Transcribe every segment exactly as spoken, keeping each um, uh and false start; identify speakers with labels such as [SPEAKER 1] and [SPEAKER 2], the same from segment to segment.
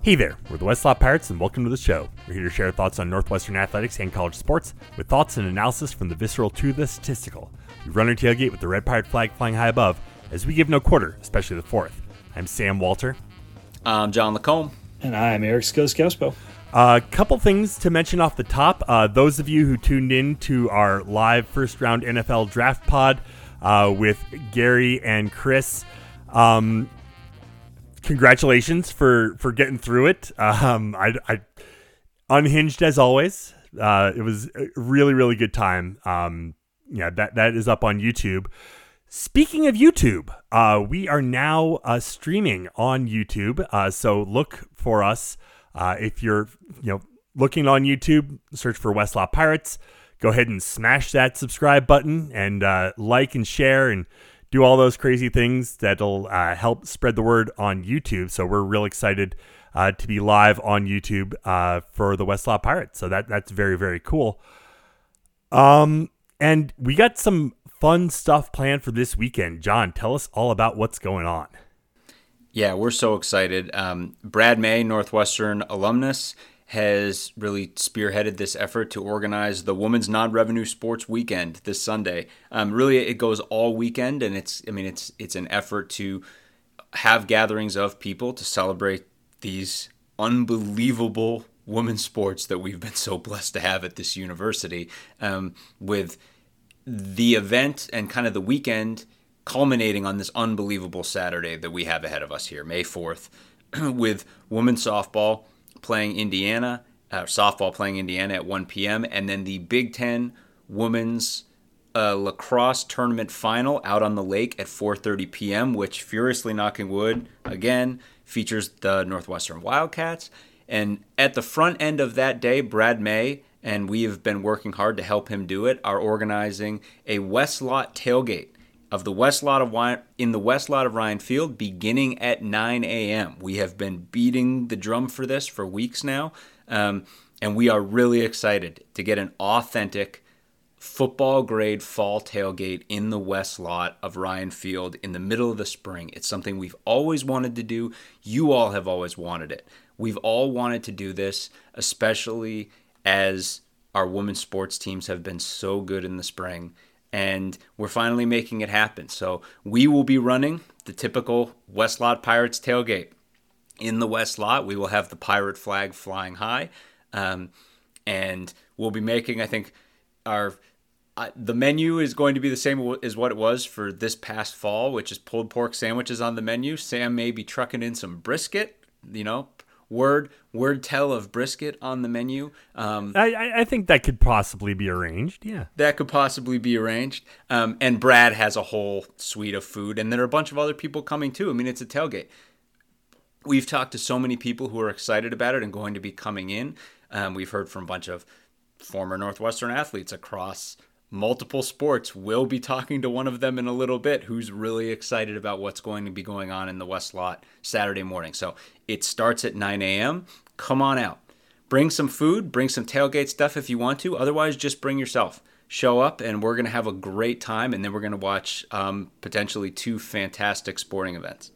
[SPEAKER 1] Hey there, we're the Westlot Pirates and welcome to the show. We're here to share thoughts on Northwestern athletics and college sports with thoughts and analysis from the visceral to the statistical. We run our tailgate with the red pirate flag flying high above as we give no quarter, especially the fourth. I'm Sam Walter.
[SPEAKER 2] I'm John Lacombe.
[SPEAKER 3] And I'm Eric Skoskowspo.
[SPEAKER 1] A uh, couple things to mention off the top. Uh, those of you who tuned in to our live first round N F L draft pod uh, with Gary and Chris, um, congratulations for, for getting through it. Um, I, I unhinged as always. Uh, it was a really, really good time. Um, yeah, that, that is up on YouTube. Speaking of YouTube, uh, we are now uh, streaming on YouTube. Uh, so look for us. Uh, if you're, you know, looking on YouTube, search for Westlot Pirates. Go ahead and smash that subscribe button and uh, like and share and do all those crazy things that'll uh, help spread the word on YouTube. So we're real excited uh, to be live on YouTube uh, for the Westlot Pirates. So that that's very, very cool. Um, and we got some fun stuff planned for this weekend. John, tell us all about what's going on.
[SPEAKER 2] Yeah, we're so excited. Um, Brad May, Northwestern alumnus, has really spearheaded this effort to organize the Women's Non-Revenue Sports Weekend this Sunday. Um, really, it goes all weekend, and it's I mean it's it's an effort to have gatherings of people to celebrate these unbelievable women's sports that we've been so blessed to have at this university. Um, with the event and kind of the weekend culminating on this unbelievable Saturday that we have ahead of us here, May fourth, with women's softball playing Indiana, uh, softball playing Indiana at one p.m., and then the Big Ten women's uh, lacrosse tournament final out on the lake at four thirty p.m., which, furiously knocking wood, again, features the Northwestern Wildcats. And at the front end of that day, Brad May, and we have been working hard to help him do it, are organizing a Westlot tailgate of the Westlot of Ryan, in the Westlot of Ryan Field beginning at nine a.m. We have been beating the drum for this for weeks now, um, and we are really excited to get an authentic football-grade fall tailgate in the Westlot of Ryan Field in the middle of the spring. It's something we've always wanted to do. You all have always wanted it. We've all wanted to do this, especially as our women's sports teams have been so good in the spring. And we're finally making it happen. So we will be running the typical Westlot Pirates tailgate. In the Westlot, we will have the pirate flag flying high. Um, and we'll be making, I think, our uh, the menu is going to be the same as what it was for this past fall, which is pulled pork sandwiches on the menu. Sam may be trucking in some brisket, you know, Word word tell of brisket on the menu. Um,
[SPEAKER 1] I, I think that could possibly be arranged, yeah.
[SPEAKER 2] That could possibly be arranged. Um, and Brad has a whole suite of food, and there are a bunch of other people coming too. I mean, it's a tailgate. We've talked to so many people who are excited about it and going to be coming in. Um, we've heard from a bunch of former Northwestern athletes across multiple sports. We'll be talking to one of them in a little bit who's really excited about what's going to be going on in the Westlot Saturday morning. So it starts at nine a.m. Come on out. Bring some food, bring some tailgate stuff if you want to. Otherwise, just bring yourself. Show up, and we're going to have a great time, and then we're going to watch um, potentially two fantastic sporting events.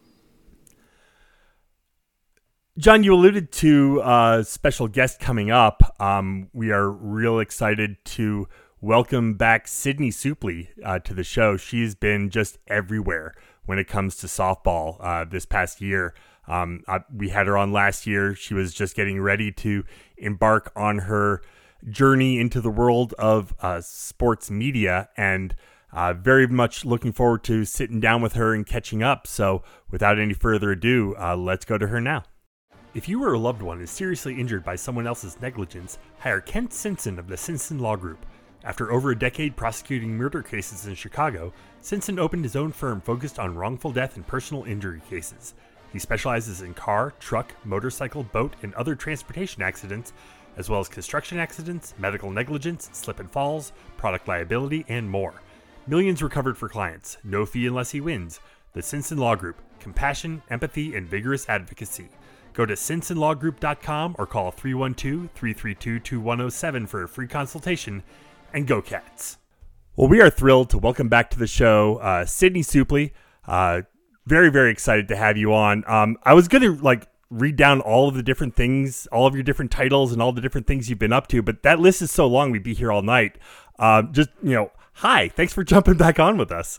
[SPEAKER 1] John, you alluded to a special guest coming up. Um, we are real excited to welcome back Sydney Supley uh, to the show. She's been just everywhere when it comes to softball uh, this past year. Um, I, we had her on last year. She was just getting ready to embark on her journey into the world of uh, sports media, and uh, very much looking forward to sitting down with her and catching up. So without any further ado, uh, let's go to her now. If you or a loved one is seriously injured by someone else's negligence, hire Kent Simpson of the Simpson Law Group. After over a decade prosecuting murder cases in Chicago, Simpson opened his own firm focused on wrongful death and personal injury cases. He specializes in car, truck, motorcycle, boat, and other transportation accidents, as well as construction accidents, medical negligence, slip and falls, product liability, and more. Millions recovered for clients, no fee unless he wins. The Simpson Law Group, compassion, empathy, and vigorous advocacy. Go to simpson law group dot com or call three one two, three three two, two one zero seven for a free consultation. And go Cats. Well, we are thrilled to welcome back to the show uh, Sydney Supley. Uh, very, very excited to have you on. Um, I was going to like read down all of the different things, all of your different titles and all the different things you've been up to. But that list is so long, we'd be here all night. Uh, just, you know, hi, thanks for jumping back on with us.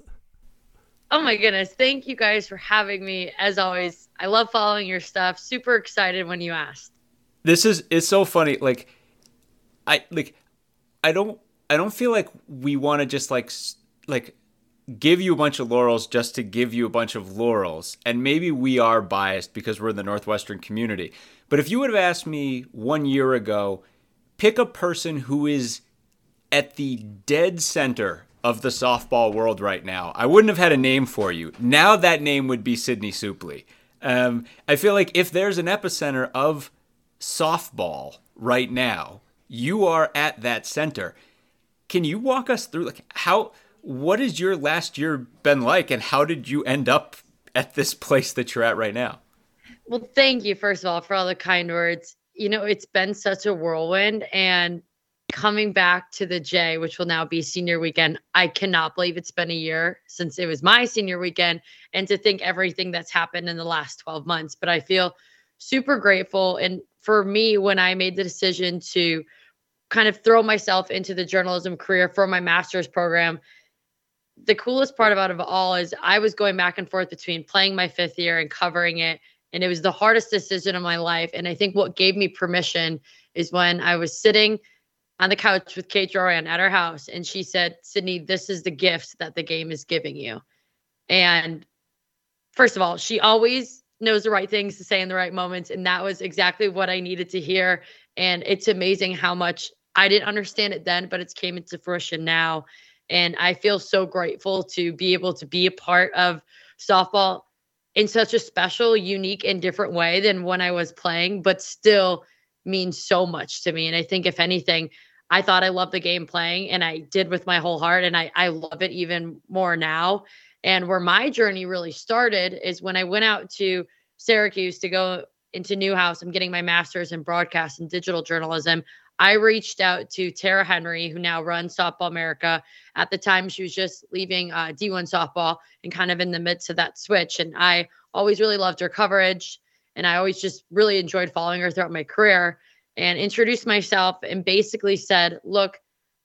[SPEAKER 4] Oh my goodness. Thank you guys for having me. As always, I love following your stuff. Super excited when you asked.
[SPEAKER 2] This is, it's so funny. Like, I, like, I don't, I don't feel like we want to just like, like give you a bunch of laurels just to give you a bunch of laurels. And maybe we are biased because we're in the Northwestern community. But if you would have asked me one year ago, pick a person who is at the dead center of the softball world right now, I wouldn't have had a name for you. Now that name would be Sydney Supley. Um, I feel like if there's an epicenter of softball right now, you are at that center. Can you walk us through, like, how, what has your last year been like, and how did you end up at this place that you're at right now?
[SPEAKER 4] Well, thank you, first of all, for all the kind words. You know, it's been such a whirlwind, and coming back to the J, which will now be senior weekend, I cannot believe it's been a year since it was my senior weekend, and to think everything that's happened in the last twelve months. But I feel super grateful. And for me, when I made the decision to kind of throw myself into the journalism career for my master's program, the coolest part about it all is I was going back and forth between playing my fifth year and covering it. And it was the hardest decision of my life. And I think what gave me permission is when I was sitting on the couch with Kate Joran at her house, and she said, Sydney, this is the gift that the game is giving you. And first of all, she always knows the right things to say in the right moments. And that was exactly what I needed to hear. And it's amazing how much I didn't understand it then, but it's came into fruition now. And I feel so grateful to be able to be a part of softball in such a special, unique, and different way than when I was playing, but still means so much to me. And I think if anything, I thought I loved the game playing, and I did with my whole heart. And I, I love it even more now. And where my journey really started is when I went out to Syracuse to go into Newhouse. I'm getting my master's in broadcast and digital journalism. I reached out to Tara Henry, who now runs Softball America. At the time, she was just leaving uh, D one softball and kind of in the midst of that switch. And I always really loved her coverage. And I always just really enjoyed following her throughout my career, and introduced myself and basically said, look,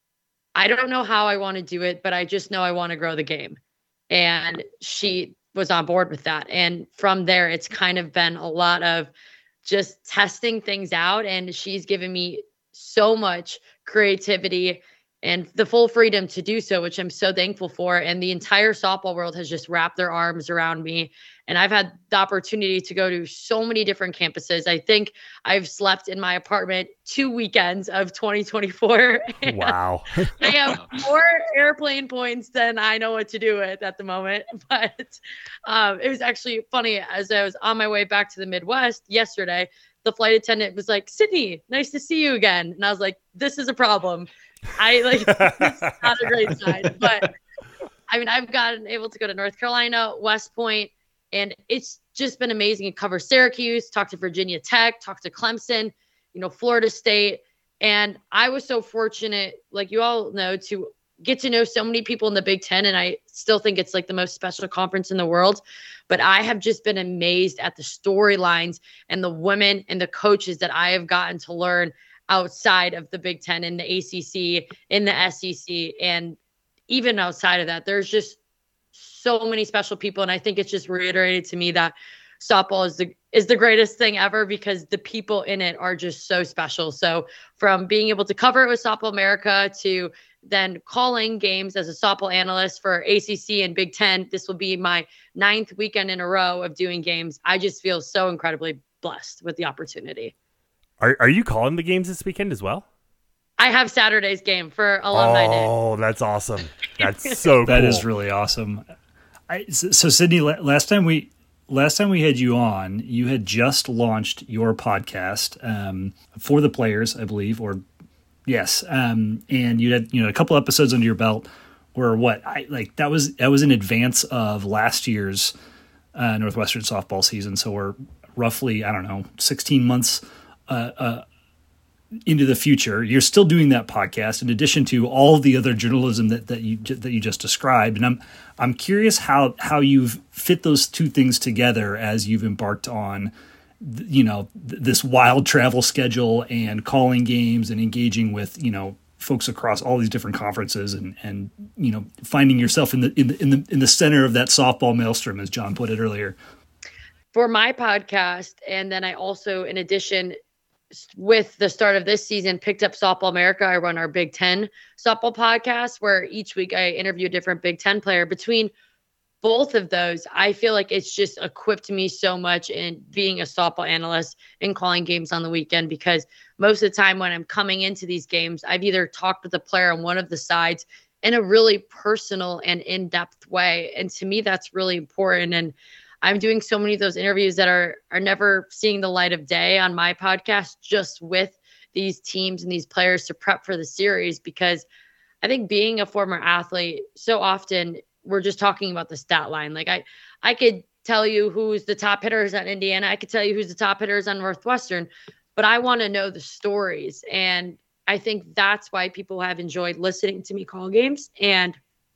[SPEAKER 4] I don't know how I want to do it, but I just know I want to grow the game. And she was on board with that. And from there, it's kind of been a lot of just testing things out. And she's given me so much creativity and the full freedom to do so, which I'm so thankful for. And the entire softball world has just wrapped their arms around me. And I've had the opportunity to go to so many different campuses. I think I've slept in my apartment two weekends of twenty twenty-four.
[SPEAKER 1] Wow.
[SPEAKER 4] I have more airplane points than I know what to do with at the moment. But um, it was actually funny. As I was on my way back to the Midwest yesterday, the flight attendant was like, Sydney, nice to see you again. And I was like, this is a problem. I like, it's not a great sign, but I mean, I've gotten able to go to North Carolina, West Point, and it's just been amazing to cover Syracuse, talk to Virginia Tech, talk to Clemson, you know, Florida State. And I was so fortunate, like you all know, to get to know so many people in the Big Ten. And I still think it's like the most special conference in the world, but I have just been amazed at the storylines and the women and the coaches that I have gotten to learn outside of the Big Ten, in the A C C, in the S E C. And even outside of that, there's just so many special people. And I think it's just reiterated to me that softball is the, is the greatest thing ever, because the people in it are just so special. So from being able to cover it with Softball America to then calling games as a softball analyst for A C C and Big Ten, this will be my ninth weekend in a row of doing games. I just feel so incredibly blessed with the opportunity.
[SPEAKER 1] Are are you calling the games this weekend as well?
[SPEAKER 4] I have Saturday's game for Alumni Day.
[SPEAKER 1] Oh, that's awesome. That's so cool.
[SPEAKER 3] That is really awesome. I, so, so Sydney, last time we last time we had you on, you had just launched your podcast um, for the players, I believe, or yes, um, and you had you know a couple episodes under your belt. Where what I like that was that was in advance of last year's uh, Northwestern softball season. So we're roughly I don't know sixteen months. Uh, uh, into the future. You're still doing that podcast in addition to all the other journalism that, that you that you just described. And I'm I'm curious how how you've fit those two things together as you've embarked on you know, th- this wild travel schedule and calling games and engaging with, you know, folks across all these different conferences and, and, you know, finding yourself in the, in the, in the, in the center of that softball maelstrom, as John put it earlier.
[SPEAKER 4] For my podcast. And then I also, in addition, with the start of this season, picked up Softball America. I run our Big Ten softball podcast where each week I interview a different Big Ten player. Between both of those, I feel like it's just equipped me so much in being a softball analyst and calling games on the weekend, because most of the time when I'm coming into these games, I've either talked with the player on one of the sides in a really personal and in-depth way. And to me, that's really important. And I'm doing so many of those interviews that are are never seeing the light of day on my podcast, just with these teams and these players to prep for the series, because I think being a former athlete, so often we're just talking about the stat line. Like I, I could tell you who's the top hitters at Indiana. I could tell you who's the top hitters on Northwestern, but I want to know the stories. And I think that's why people have enjoyed listening to me call games. And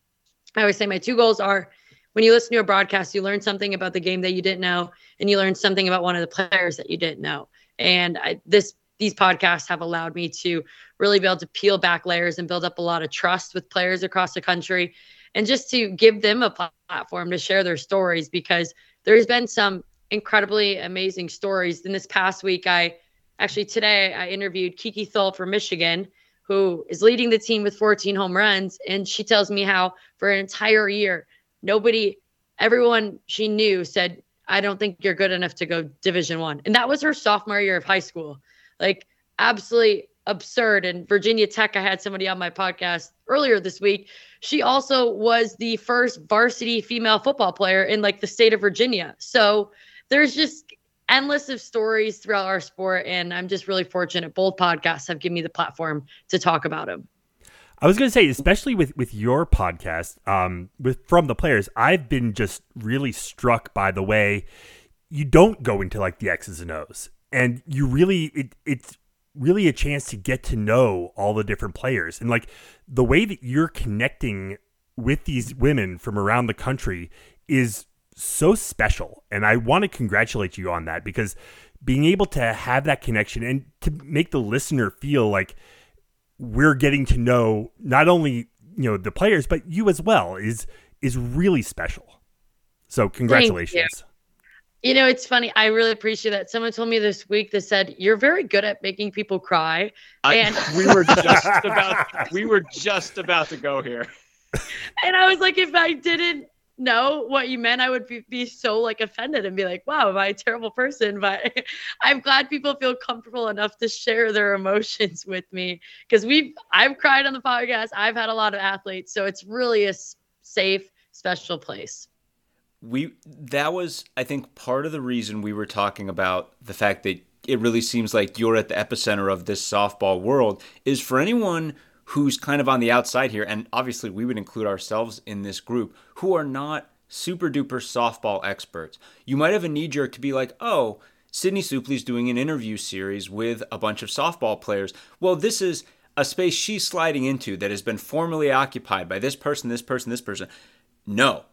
[SPEAKER 4] I always say my two goals are, when you listen to a broadcast, you learn something about the game that you didn't know, and you learn something about one of the players that you didn't know. And I, this, these podcasts have allowed me to really be able to peel back layers and build up a lot of trust with players across the country, and just to give them a platform to share their stories, because there's been some incredibly amazing stories. In this past week, I actually today I interviewed Kiki Thull from Michigan, who is leading the team with fourteen home runs. And she tells me how for an entire year, nobody, everyone she knew said, I don't think you're good enough to go Division One. And that was her sophomore year of high school. Like, absolutely absurd. And Virginia Tech, I had somebody on my podcast earlier this week. She also was the first varsity female football player in like the state of Virginia. So there's just endless of stories throughout our sport. And I'm just really fortunate. Both podcasts have given me the platform to talk about them.
[SPEAKER 1] I was going to say, especially with, with your podcast, um, with From the Players, I've been just really struck by the way you don't go into like the X's and O's, and you really, it, it's really a chance to get to know all the different players, and like the way that you're connecting with these women from around the country is so special. And I want to congratulate you on that, because being able to have that connection and to make the listener feel like we're getting to know not only, you know, the players, but you as well is, is really special. So congratulations.
[SPEAKER 4] You. you know, it's funny. I really appreciate that. Someone told me this week that said, you're very good at making people cry.
[SPEAKER 2] I,
[SPEAKER 4] and
[SPEAKER 2] we were just about, we were just about to go here.
[SPEAKER 4] And I was like, if I didn't know what you meant, I would be, be so like offended and be like, wow, am I a terrible person? But I'm glad people feel comfortable enough to share their emotions with me, because we've I've cried on the podcast. I've had a lot of athletes, so it's really a safe, special place.
[SPEAKER 2] We that was, I think, part of the reason we were talking about the fact that it really seems like you're at the epicenter of this softball world, is for anyone who's kind of on the outside here, and obviously we would include ourselves in this group, who are not super duper softball experts. You might have a knee jerk to be like, oh, Sydney Supley's doing an interview series with a bunch of softball players. Well, this is a space she's sliding into that has been formerly occupied by this person, this person, this person. No.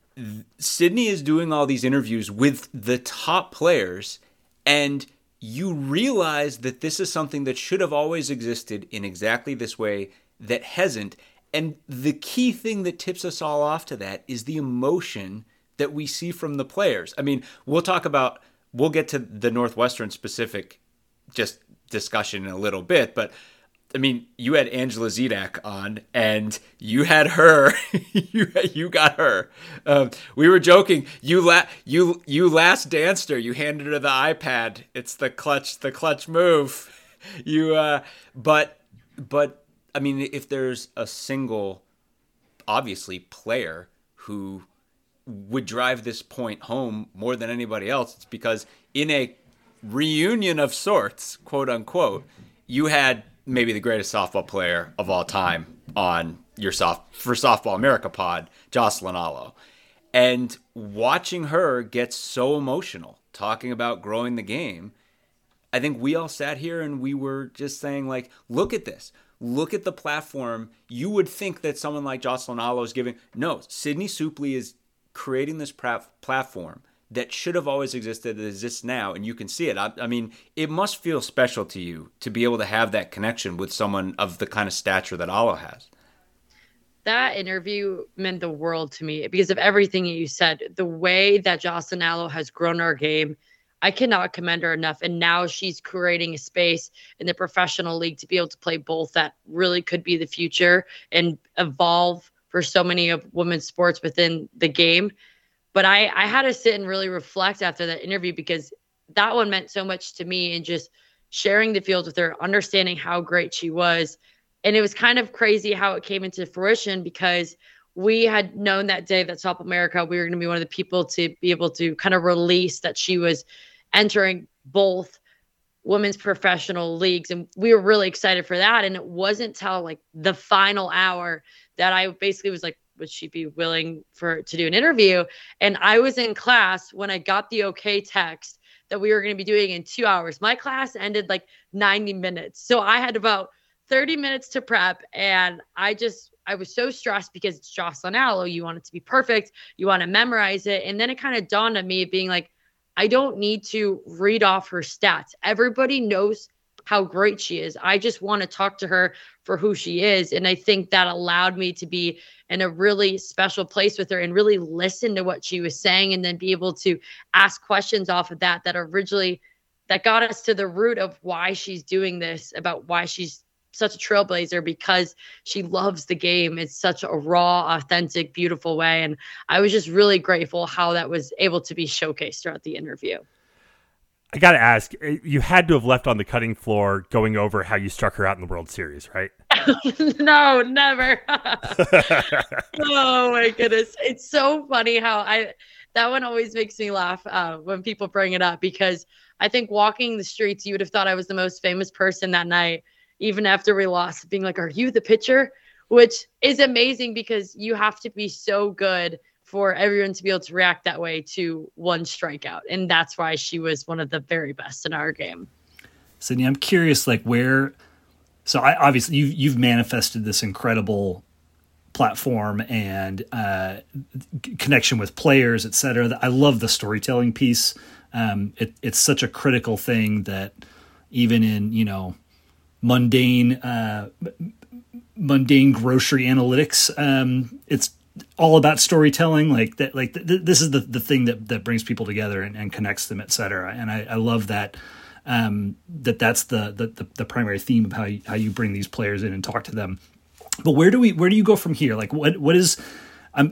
[SPEAKER 2] Sydney is doing all these interviews with the top players, and you realize that this is something that should have always existed in exactly this way that hasn't. And the key thing that tips us all off to that is the emotion that we see from the players. I mean, we'll talk about, we'll get to the Northwestern specific just discussion in a little bit, but I mean, you had Angela Zedak on, and you had her. you you got her. Um, we were joking. You la- you you last danced her. You handed her the iPad. It's the clutch the clutch move. You uh, but but I mean, if there's a single, obviously, player who would drive this point home more than anybody else, it's because in a reunion of sorts, quote unquote, you had maybe the greatest softball player of all time on your soft for Softball America pod, Jocelyn Alo. And watching her get so emotional talking about growing the game, I think we all sat here and we were just saying, like, look at this. Look at the platform. You would think that someone like Jocelyn Alo is giving. No, Sydney Supley is creating this pra- platform that should have always existed that exists now, and you can see it. I, I mean, it must feel special to you to be able to have that connection with someone of the kind of stature that Allo has.
[SPEAKER 4] That interview meant the world to me because of everything you said. The way that Jocelyn Allo has grown our game, I cannot commend her enough. And now she's creating a space in the professional league to be able to play both that really could be the future and evolve for so many of women's sports within the game. But I, I had to sit and really reflect after that interview because that one meant so much to me, and just sharing the field with her, understanding how great she was. And it was kind of crazy how it came into fruition because we had known that day that Softball America, we were going to be one of the people to be able to kind of release that she was entering both women's professional leagues. And we were really excited for that. And it wasn't till like the final hour that I basically was like, would she be willing for to do an interview? And I was in class when I got the okay text that we were going to be doing in two hours. My class ended like ninety minutes. So I had about thirty minutes to prep. And I just, I was so stressed because it's Jocelyn Allo. You want it to be perfect. You want to memorize it. And then it kind of dawned on me being like, I don't need to read off her stats. Everybody knows how great she is. I just want to talk to her for who she is. And I think that allowed me to be in a really special place with her and really listen to what she was saying and then be able to ask questions off of that, that originally, that got us to the root of why she's doing this, about why she's such a trailblazer, because she loves the game. It's such a raw, authentic, beautiful way. And I was just really grateful how that was able to be showcased throughout the interview.
[SPEAKER 1] I got to ask, you had to have left on the cutting floor going over how you struck her out in the World Series, right?
[SPEAKER 4] No, never. Oh my goodness. It's so funny how I, that one always makes me laugh uh, when people bring it up, because I think walking the streets, you would have thought I was the most famous person that night, even after we lost, being like, are you the pitcher? Which is amazing because you have to be so good for everyone to be able to react that way to one strikeout. And that's why she was one of the very best in our game.
[SPEAKER 3] Sydney, I'm curious, like where, so I obviously you've, you've manifested this incredible platform and uh, connection with players, et cetera. I love the storytelling piece. Um, it, it's such a critical thing that even in, you know, mundane, uh, mundane grocery analytics, um, it's all about storytelling. Like that, like th- this is the, the thing that, that brings people together and, and connects them, et cetera. And I, I love that, um, that that's the, the, the primary theme of how you, how you bring these players in and talk to them. But where do we, where do you go from here? Like what, what is, I'm,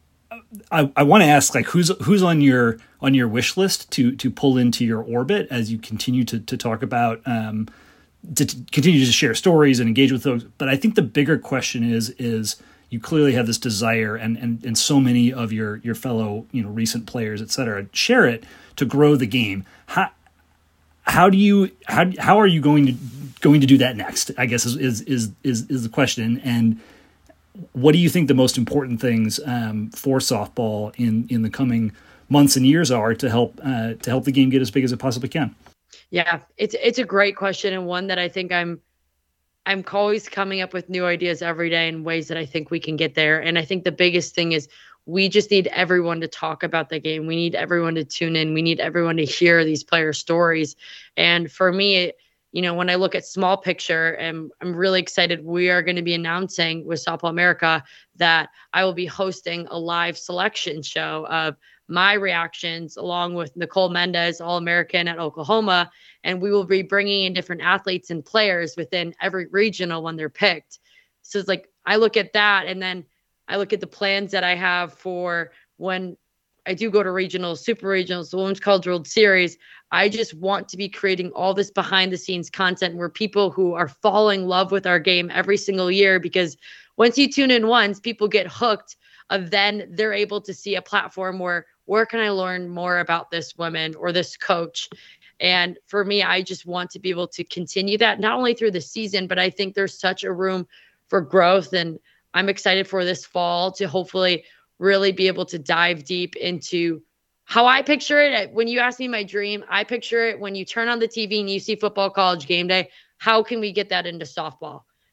[SPEAKER 3] I, I want to ask, like, who's, who's on your, on your wish list to, to pull into your orbit as you continue to, to talk about, um, to, to continue to share stories and engage with those. But I think the bigger question is, is, you clearly have this desire, and, and, and so many of your, your fellow, you know, recent players, et cetera, share it to grow the game. How, how do you, how, how are you going to, going to do that next? I guess is, is, is, is, is the question. And what do you think the most important things um, for softball in, in the coming months and years are to help, uh, to help the game get as big as it possibly can?
[SPEAKER 4] Yeah, it's, it's a great question, and one that I think I'm, I'm always coming up with new ideas every day in ways that I think we can get there. And I think the biggest thing is we just need everyone to talk about the game. We need everyone to tune in. We need everyone to hear these player stories. And for me, you know, when I look at small picture, and I'm really excited, we are going to be announcing with Softball America that I will be hosting a live selection show of my reactions along with Nicole Mendez, All-American at Oklahoma. And we will be bringing in different athletes and players within every regional when they're picked. So it's like, I look at that, and then I look at the plans that I have for when I do go to regionals, super regionals, the Women's College World Series. I just want to be creating all this behind the scenes content where people who are falling in love with our game every single year, because once you tune in once, people get hooked. Of then they're able to see a platform where, where can I learn more about this woman or this coach? And for me, I just want to be able to continue that, not only through the season, but I think there's such a room for growth. And I'm excited for this fall to hopefully really be able to dive deep into how I picture it. When you ask me my dream, I picture it when you turn on the T V and you see football college game day. How can we get that into softball?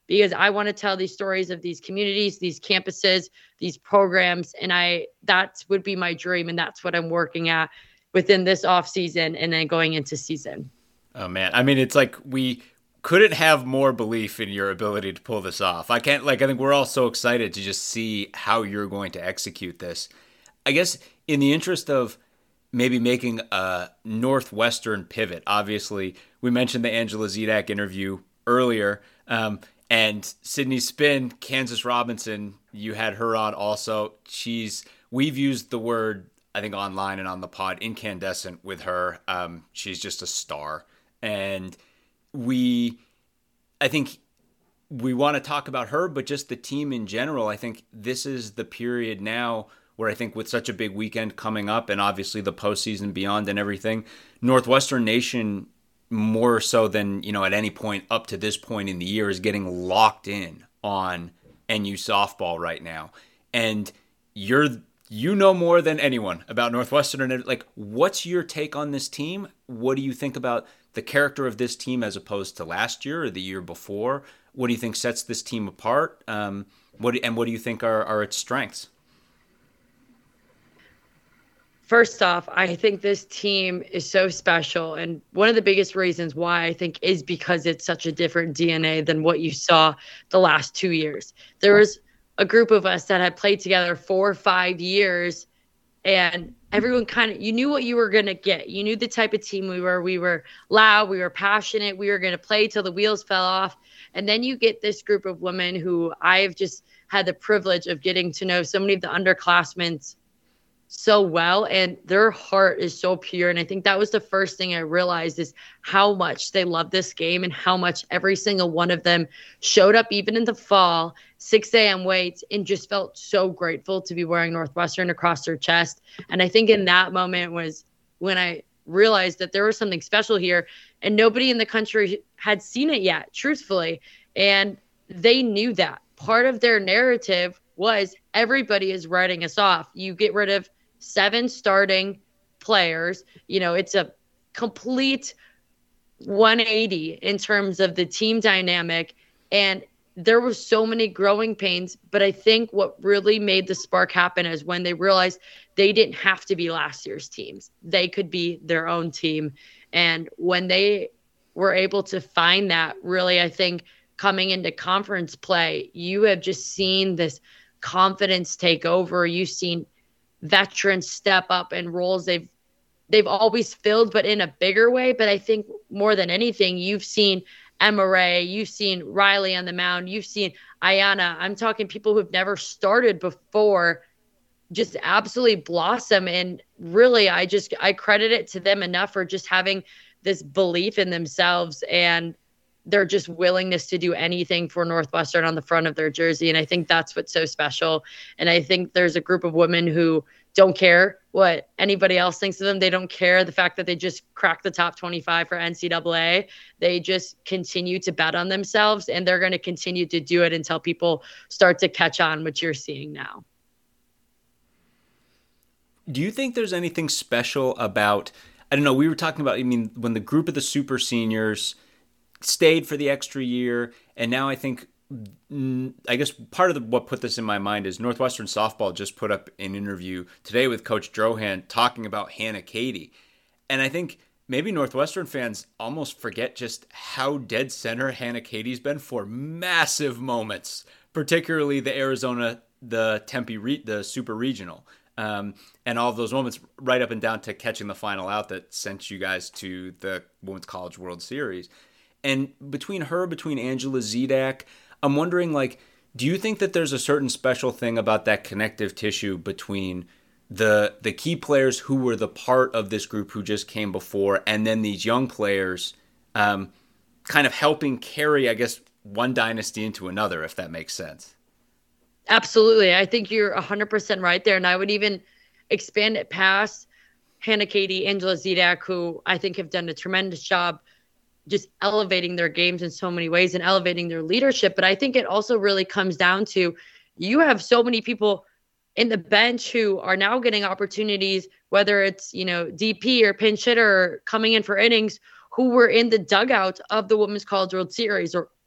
[SPEAKER 4] because I want to tell these stories of these communities, these campuses, these programs. And I, that would be my dream. And that's what I'm working at within this off season and then going into season.
[SPEAKER 2] Oh man. I mean, it's like we couldn't have more belief in your ability to pull this off. I can't like, I think we're all so excited to just see how you're going to execute this. I guess in the interest of maybe making a Northwestern pivot, obviously we mentioned the Angela Zidek interview earlier, um, and Sydney Spin, Kansas Robinson, you had her on also. She's, we've used the word, I think online and on the pod, incandescent with her. Um, she's just a star. And we, I think we want to talk about her, but just the team in general. I think this is the period now where I think with such a big weekend coming up and obviously the postseason beyond and everything, Northwestern Nation, more so than, you know, at any point up to this point in the year, is getting locked in on N U softball right now. And you're, you know more than anyone about Northwestern. And like, what's your take on this team? What do you think about the character of this team as opposed to last year or the year before? What do you think sets this team apart? Um, what and what do you think are, are its strengths?
[SPEAKER 4] First off, I think this team is so special. And one of the biggest reasons why I think is because it's such a different D N A than what you saw the last two years. There was a group of us that had played together four or five years, and everyone kind of, you knew what you were going to get. You knew the type of team we were. We were loud. We were passionate. We were going to play till the wheels fell off. And then you get this group of women who I've just had the privilege of getting to know so many of the underclassmen so well, and their heart is so pure. And I think that was the first thing I realized is how much they love this game and how much every single one of them showed up, even in the fall, six a.m. weights, and just felt so grateful to be wearing Northwestern across their chest. And I think in that moment was when I realized that there was something special here, and nobody in the country had seen it yet, truthfully. And they knew that. Part of their narrative was everybody is writing us off. You get rid of seven starting players. You know, it's a complete one eighty in terms of the team dynamic. And there were so many growing pains. But I think what really made the spark happen is when they realized they didn't have to be last year's teams. They could be their own team. And when they were able to find that, really, I think coming into conference play, you have just seen this confidence take over. You've seen veterans step up in roles they've they've always filled, but in a bigger way. But I think more than anything, you've seen Emma Ray, you've seen Riley on the mound, you've seen Ayana. I'm talking people who've never started before just absolutely blossom. And really, I just I credit it to them enough for just having this belief in themselves and their just willingness to do anything for Northwestern on the front of their jersey. And I think that's what's so special. And I think there's a group of women who don't care what anybody else thinks of them. They don't care the fact that they just cracked the top twenty-five for N C double A. They just continue to bet on themselves, and they're going to continue to do it until people start to catch on what you're seeing now.
[SPEAKER 2] Do you think there's anything special about, I don't know, we were talking about, I mean, when the group of the super seniors stayed for the extra year, and now I think, I guess part of the, what put this in my mind is Northwestern softball just put up an interview today with Coach Drohan talking about Hannah Katie. And I think maybe Northwestern fans almost forget just how dead center Hannah Katie's been for massive moments, particularly the Arizona, the Tempe, re, the super regional. Um, and all of those moments right up and down to catching the final out that sent you guys to the Women's College World Series. And between her, between Angela Zidek, I'm wondering, like, do you think that there's a certain special thing about that connective tissue between the the key players who were the part of this group who just came before, and then these young players um, kind of helping carry, I guess, one dynasty into another, if that makes sense?
[SPEAKER 4] Absolutely. I think you're one hundred percent right there. And I would even expand it past Hannah Katie, Angela Zidek, who I think have done a tremendous job just elevating their games in so many ways and elevating their leadership. But I think it also really comes down to you have so many people in the bench who are now getting opportunities, whether it's, you know, D P or pinch hitter or coming in for innings, who were in the dugout of the Women's College World Series or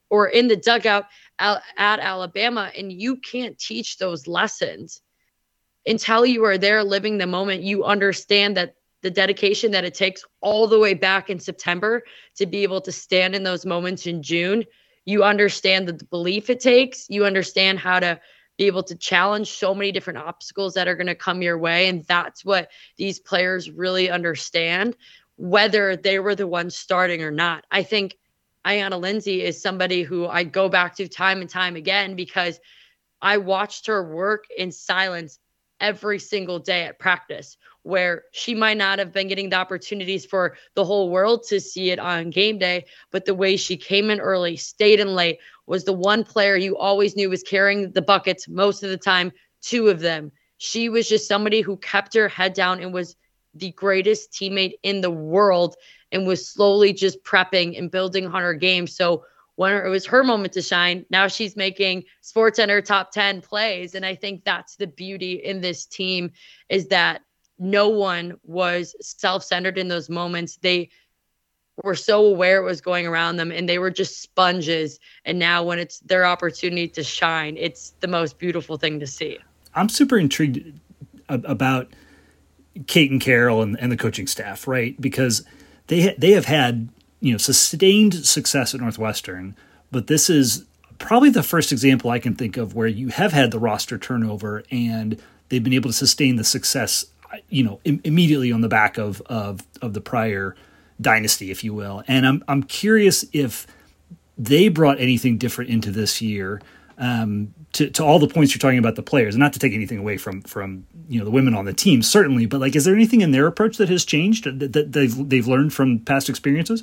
[SPEAKER 4] or in the dugout at, at Alabama, and you can't teach those lessons until you are there living the moment. You understand that the dedication that it takes all the way back in September to be able to stand in those moments in June. You understand the belief it takes. You understand how to be able to challenge so many different obstacles that are going to come your way. And that's what these players really understand, whether they were the ones starting or not. I think Ayanna Lindsay is somebody who I go back to time and time again because I watched her work in silence every single day at practice, where she might not have been getting the opportunities for the whole world to see it on game day, but the way she came in early, stayed in late, was the one player you always knew was carrying the buckets most of the time, two of them. She was just somebody who kept her head down and was the greatest teammate in the world and was slowly just prepping and building on her game. So when it was her moment to shine, now she's making SportsCenter top ten plays. And I think that's the beauty in this team, is that no one was self-centered in those moments. They were so aware it was going around them, and they were just sponges. And now when it's their opportunity to shine, it's the most beautiful thing to see.
[SPEAKER 3] I'm super intrigued about Kate and Carol and, and the coaching staff, right? Because they ha- they have had, you know, sustained success at Northwestern, but this is probably the first example I can think of where you have had the roster turnover and they've been able to sustain the success, you know, im- immediately on the back of, of, of the prior dynasty, if you will. And I'm, I'm curious if they brought anything different into this year, um, to, to all the points you're talking about the players, and not to take anything away from, from, you know, the women on the team, certainly, but like, is there anything in their approach that has changed that, that they've, they've learned from past experiences?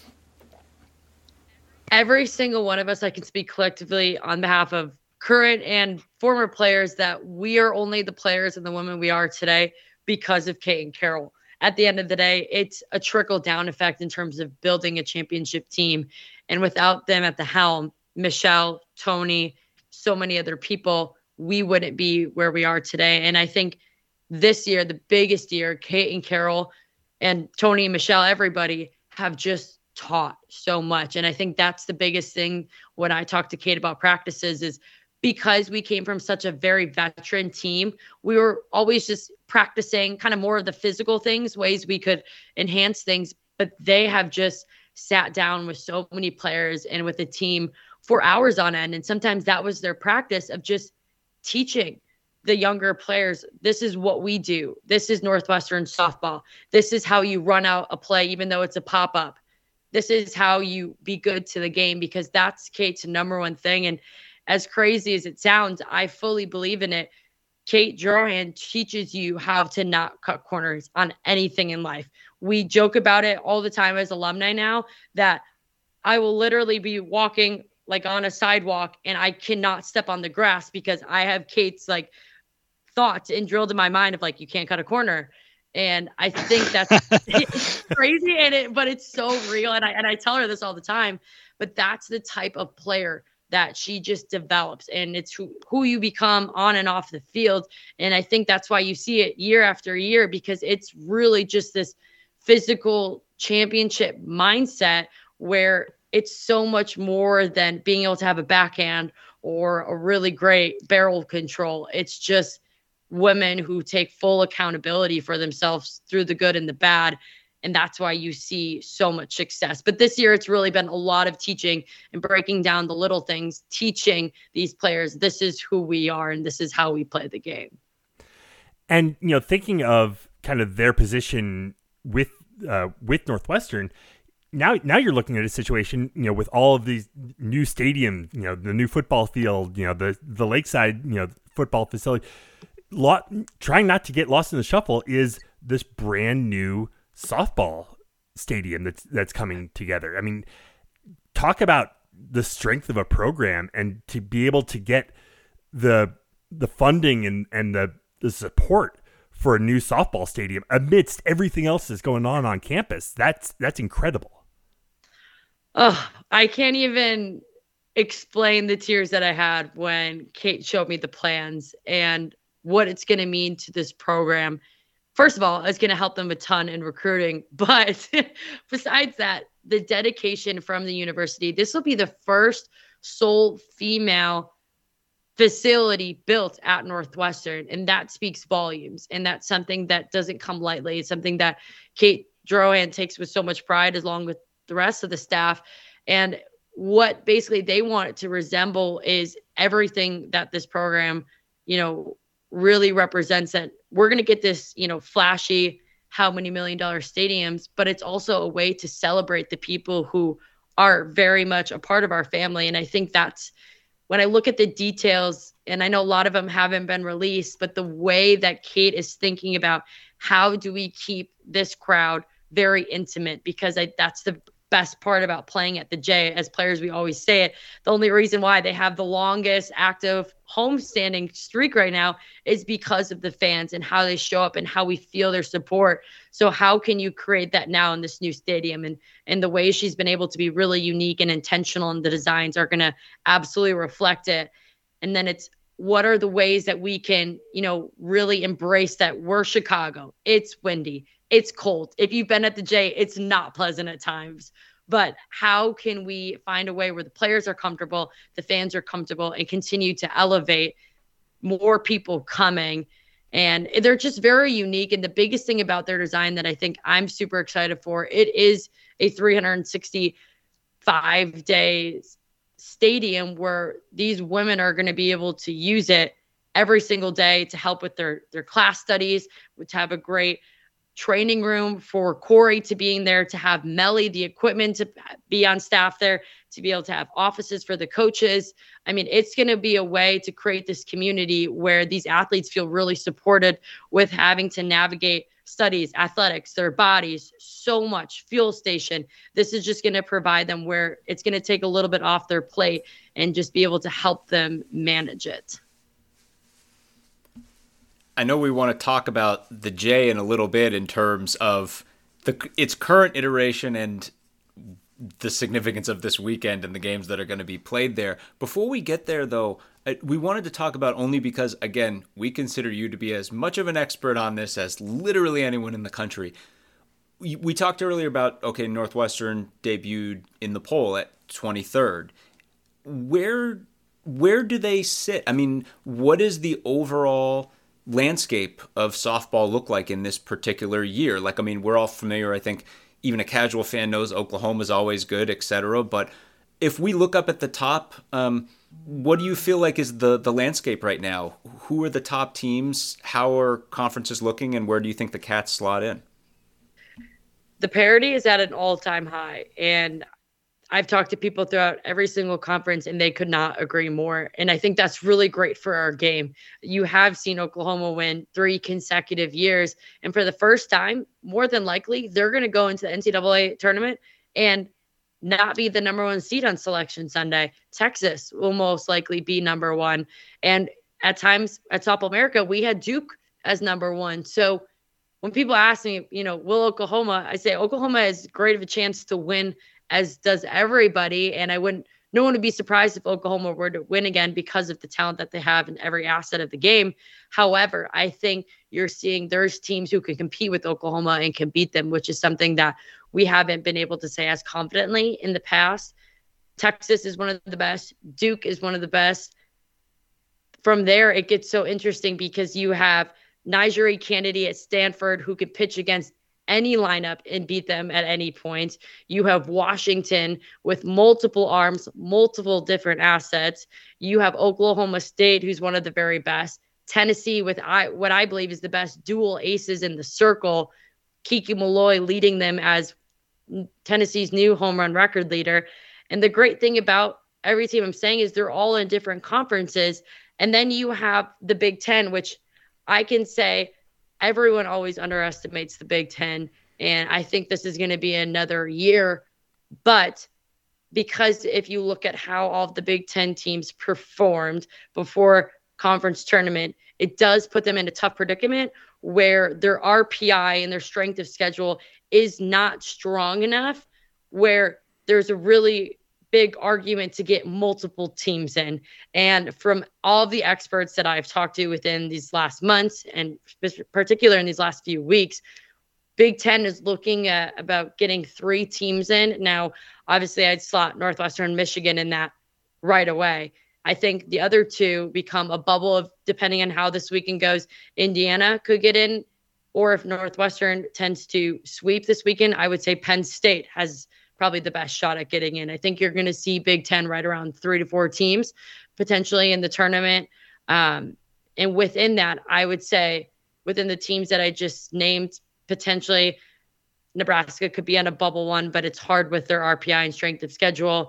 [SPEAKER 4] Every single one of us, I can speak collectively on behalf of current and former players, that we are only the players and the women we are today because of Kate and Carol. At the end of the day, it's a trickle down effect in terms of building a championship team. And without them at the helm, Michelle, Tony, so many other people, we wouldn't be where we are today. And I think this year, the biggest year, Kate and Carol and Tony and Michelle, everybody have just taught so much. And I think that's the biggest thing when I talk to Kate about practices, is because we came from such a very veteran team, we were always just practicing kind of more of the physical things, ways we could enhance things. But they have just sat down with so many players and with the team for hours on end. And sometimes that was their practice of just teaching the younger players, this is what we do. This is Northwestern softball. This is how you run out a play, even though it's a pop-up. This is how you be good to the game, because that's Kate's number one thing. And as crazy as it sounds, I fully believe in it. Kate Drohan teaches you how to not cut corners on anything in life. We joke about it all the time as alumni now, that I will literally be walking like on a sidewalk and I cannot step on the grass because I have Kate's like thoughts and drilled in my mind of like, you can't cut a corner. And I think that's crazy, and it, but it's so real. And I, and I tell her this all the time, but that's the type of player that she just develops, and it's who, who you become on and off the field. And I think that's why you see it year after year, because it's really just this physical championship mindset where it's so much more than being able to have a backhand or a really great barrel control. It's just women who take full accountability for themselves through the good and the bad. And that's why you see so much success. But this year, it's really been a lot of teaching and breaking down the little things, teaching these players, this is who we are and this is how we play the game.
[SPEAKER 1] And, you know, thinking of kind of their position with uh, with Northwestern, now now you're looking at a situation, you know, with all of these new stadiums, you know, the new football field, you know, the the lakeside, you know, football facility. Lot, trying not to get lost in the shuffle is this brand new softball stadium that's that's coming together. I mean, talk about the strength of a program, and to be able to get the the funding and and the, the support for a new softball stadium amidst everything else that's going on on campus. That's that's incredible.
[SPEAKER 4] Oh, I can't even explain the tears that I had when Kate showed me the plans and what it's going to mean to this program. First of all, it's going to help them a ton in recruiting. But besides that, the dedication from the university. This will be the first sole female facility built at Northwestern, and that speaks volumes. And that's something that doesn't come lightly. It's something that Kate Drohan takes with so much pride, along with the rest of the staff. And what basically they want it to resemble is everything that this program, you know, really represents. That we're going to get this, you know, flashy, how many million dollar stadiums, but it's also a way to celebrate the people who are very much a part of our family. And I think that's, when I look at the details, and I know a lot of them haven't been released, but the way that Kate is thinking about how do we keep this crowd very intimate, because I, that's the best part about playing at the J. As players, we always say it. The only reason why they have the longest active homestanding streak right now is because of the fans and how they show up and how we feel their support. So how can you create that now in this new stadium? And and the way she's been able to be really unique and intentional, and the designs are going to absolutely reflect it. And then it's, what are the ways that we can, you know, really embrace that we're Chicago. It's windy. It's cold. If you've been at the J, it's not pleasant at times. But how can we find a way where the players are comfortable, the fans are comfortable, and continue to elevate more people coming? And they're just very unique. And the biggest thing about their design that I think I'm super excited for, it is a three hundred sixty-five day stadium where these women are going to be able to use it every single day to help with their, their class studies, which have a great training room for Corey to being there, to have Melly, the equipment to be on staff there, to be able to have offices for the coaches. I mean, it's going to be a way to create this community where these athletes feel really supported with having to navigate studies, athletics, their bodies, so much fuel station. This is just going to provide them where it's going to take a little bit off their plate and just be able to help them manage it.
[SPEAKER 2] I know we want to talk about the J in a little bit in terms of the its current iteration and the significance of this weekend and the games that are going to be played there. Before we get there, though, we wanted to talk about, only because, again, we consider you to be as much of an expert on this as literally anyone in the country. We, we talked earlier about, okay, Northwestern debuted in the poll at twenty-third. Where where do they sit? I mean, what is the overall landscape of softball look like in this particular year? Like, I mean, we're all familiar, I think even a casual fan knows Oklahoma's always good, et cetera. But if we look up at the top, um, what do you feel like is the, the landscape right now? Who are the top teams? How are conferences looking? And where do you think the Cats slot in?
[SPEAKER 4] The parity is at an all-time high. And I've talked to people throughout every single conference, and they could not agree more. And I think that's really great for our game. You have seen Oklahoma win three consecutive years. And for the first time, more than likely, they're going to go into the N C double A tournament and not be the number one seed on Selection Sunday. Texas will most likely be number one. And at times at Softball America, we had Duke as number one. So when people ask me, you know, will Oklahoma, I say Oklahoma has great of a chance to win, as does everybody. And I wouldn't, no one would be surprised if Oklahoma were to win again because of the talent that they have in every asset of the game. However, I think you're seeing there's teams who can compete with Oklahoma and can beat them, which is something that we haven't been able to say as confidently in the past. Texas is one of the best. Duke is one of the best. From there, it gets so interesting because you have Nigeri Kennedy at Stanford who could pitch against any lineup and beat them at any point. You have Washington with multiple arms, multiple different assets. You have Oklahoma State, who's one of the very best. Tennessee with I, what I believe is the best dual aces in the circle. Kiki Malloy leading them as Tennessee's new home run record leader. And the great thing about every team I'm saying is they're all in different conferences. And then you have the Big Ten, which I can say everyone always underestimates the Big Ten. And I think this is going to be another year. But because if you look at how all of the Big Ten teams performed before conference tournament, it does put them in a tough predicament where their R P I and their strength of schedule is not strong enough, where there's a really big argument to get multiple teams in. And from all of the experts that I've talked to within these last months, and particularly in these last few weeks, Big Ten is looking at about getting three teams in. Now, obviously, I'd slot Northwestern, Michigan in that right away. I think the other two become a bubble of, depending on how this weekend goes, Indiana could get in, or if Northwestern tends to sweep this weekend, I would say Penn State has probably the best shot at getting in. I think you're going to see Big Ten right around three to four teams potentially in the tournament. Um, and within that, I would say within the teams that I just named, potentially Nebraska could be on a bubble one, but it's hard with their R P I and strength of schedule.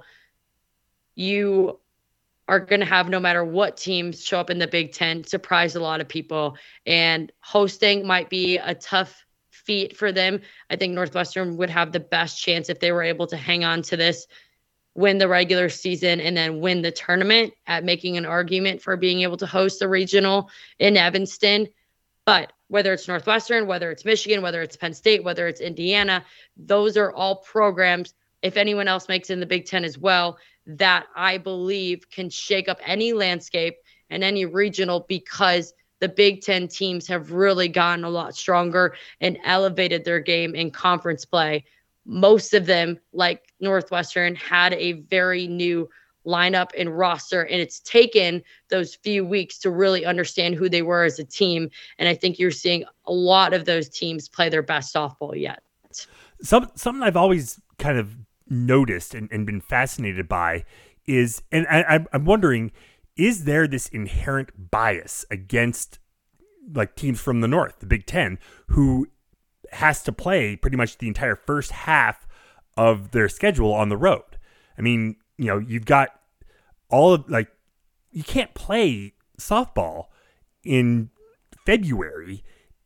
[SPEAKER 4] You are going to have, no matter what teams show up in the Big Ten, surprise a lot of people. And hosting might be a tough feat for them. I think Northwestern would have the best chance if they were able to hang on to this, win the regular season, and then win the tournament, at making an argument for being able to host the regional in Evanston. But whether it's Northwestern, whether it's Michigan, whether it's Penn State, whether it's Indiana, those are all programs, if anyone else makes it in the Big Ten as well, that I believe can shake up any landscape and any regional, because the Big Ten teams have really gotten a lot stronger and elevated their game in conference play. Most of them, like Northwestern, had a very new lineup and roster, and it's taken those few weeks to really understand who they were as a team. And I think you're seeing a lot of those teams play their best softball yet.
[SPEAKER 1] Some, something I've always kind of noticed and, and been fascinated by is, and I, I'm wondering, is there this inherent bias against like teams from the North, the Big Ten, who has to play pretty much the entire first half of their schedule on the road? I mean, you know, you've got all of, like, you can't play softball in February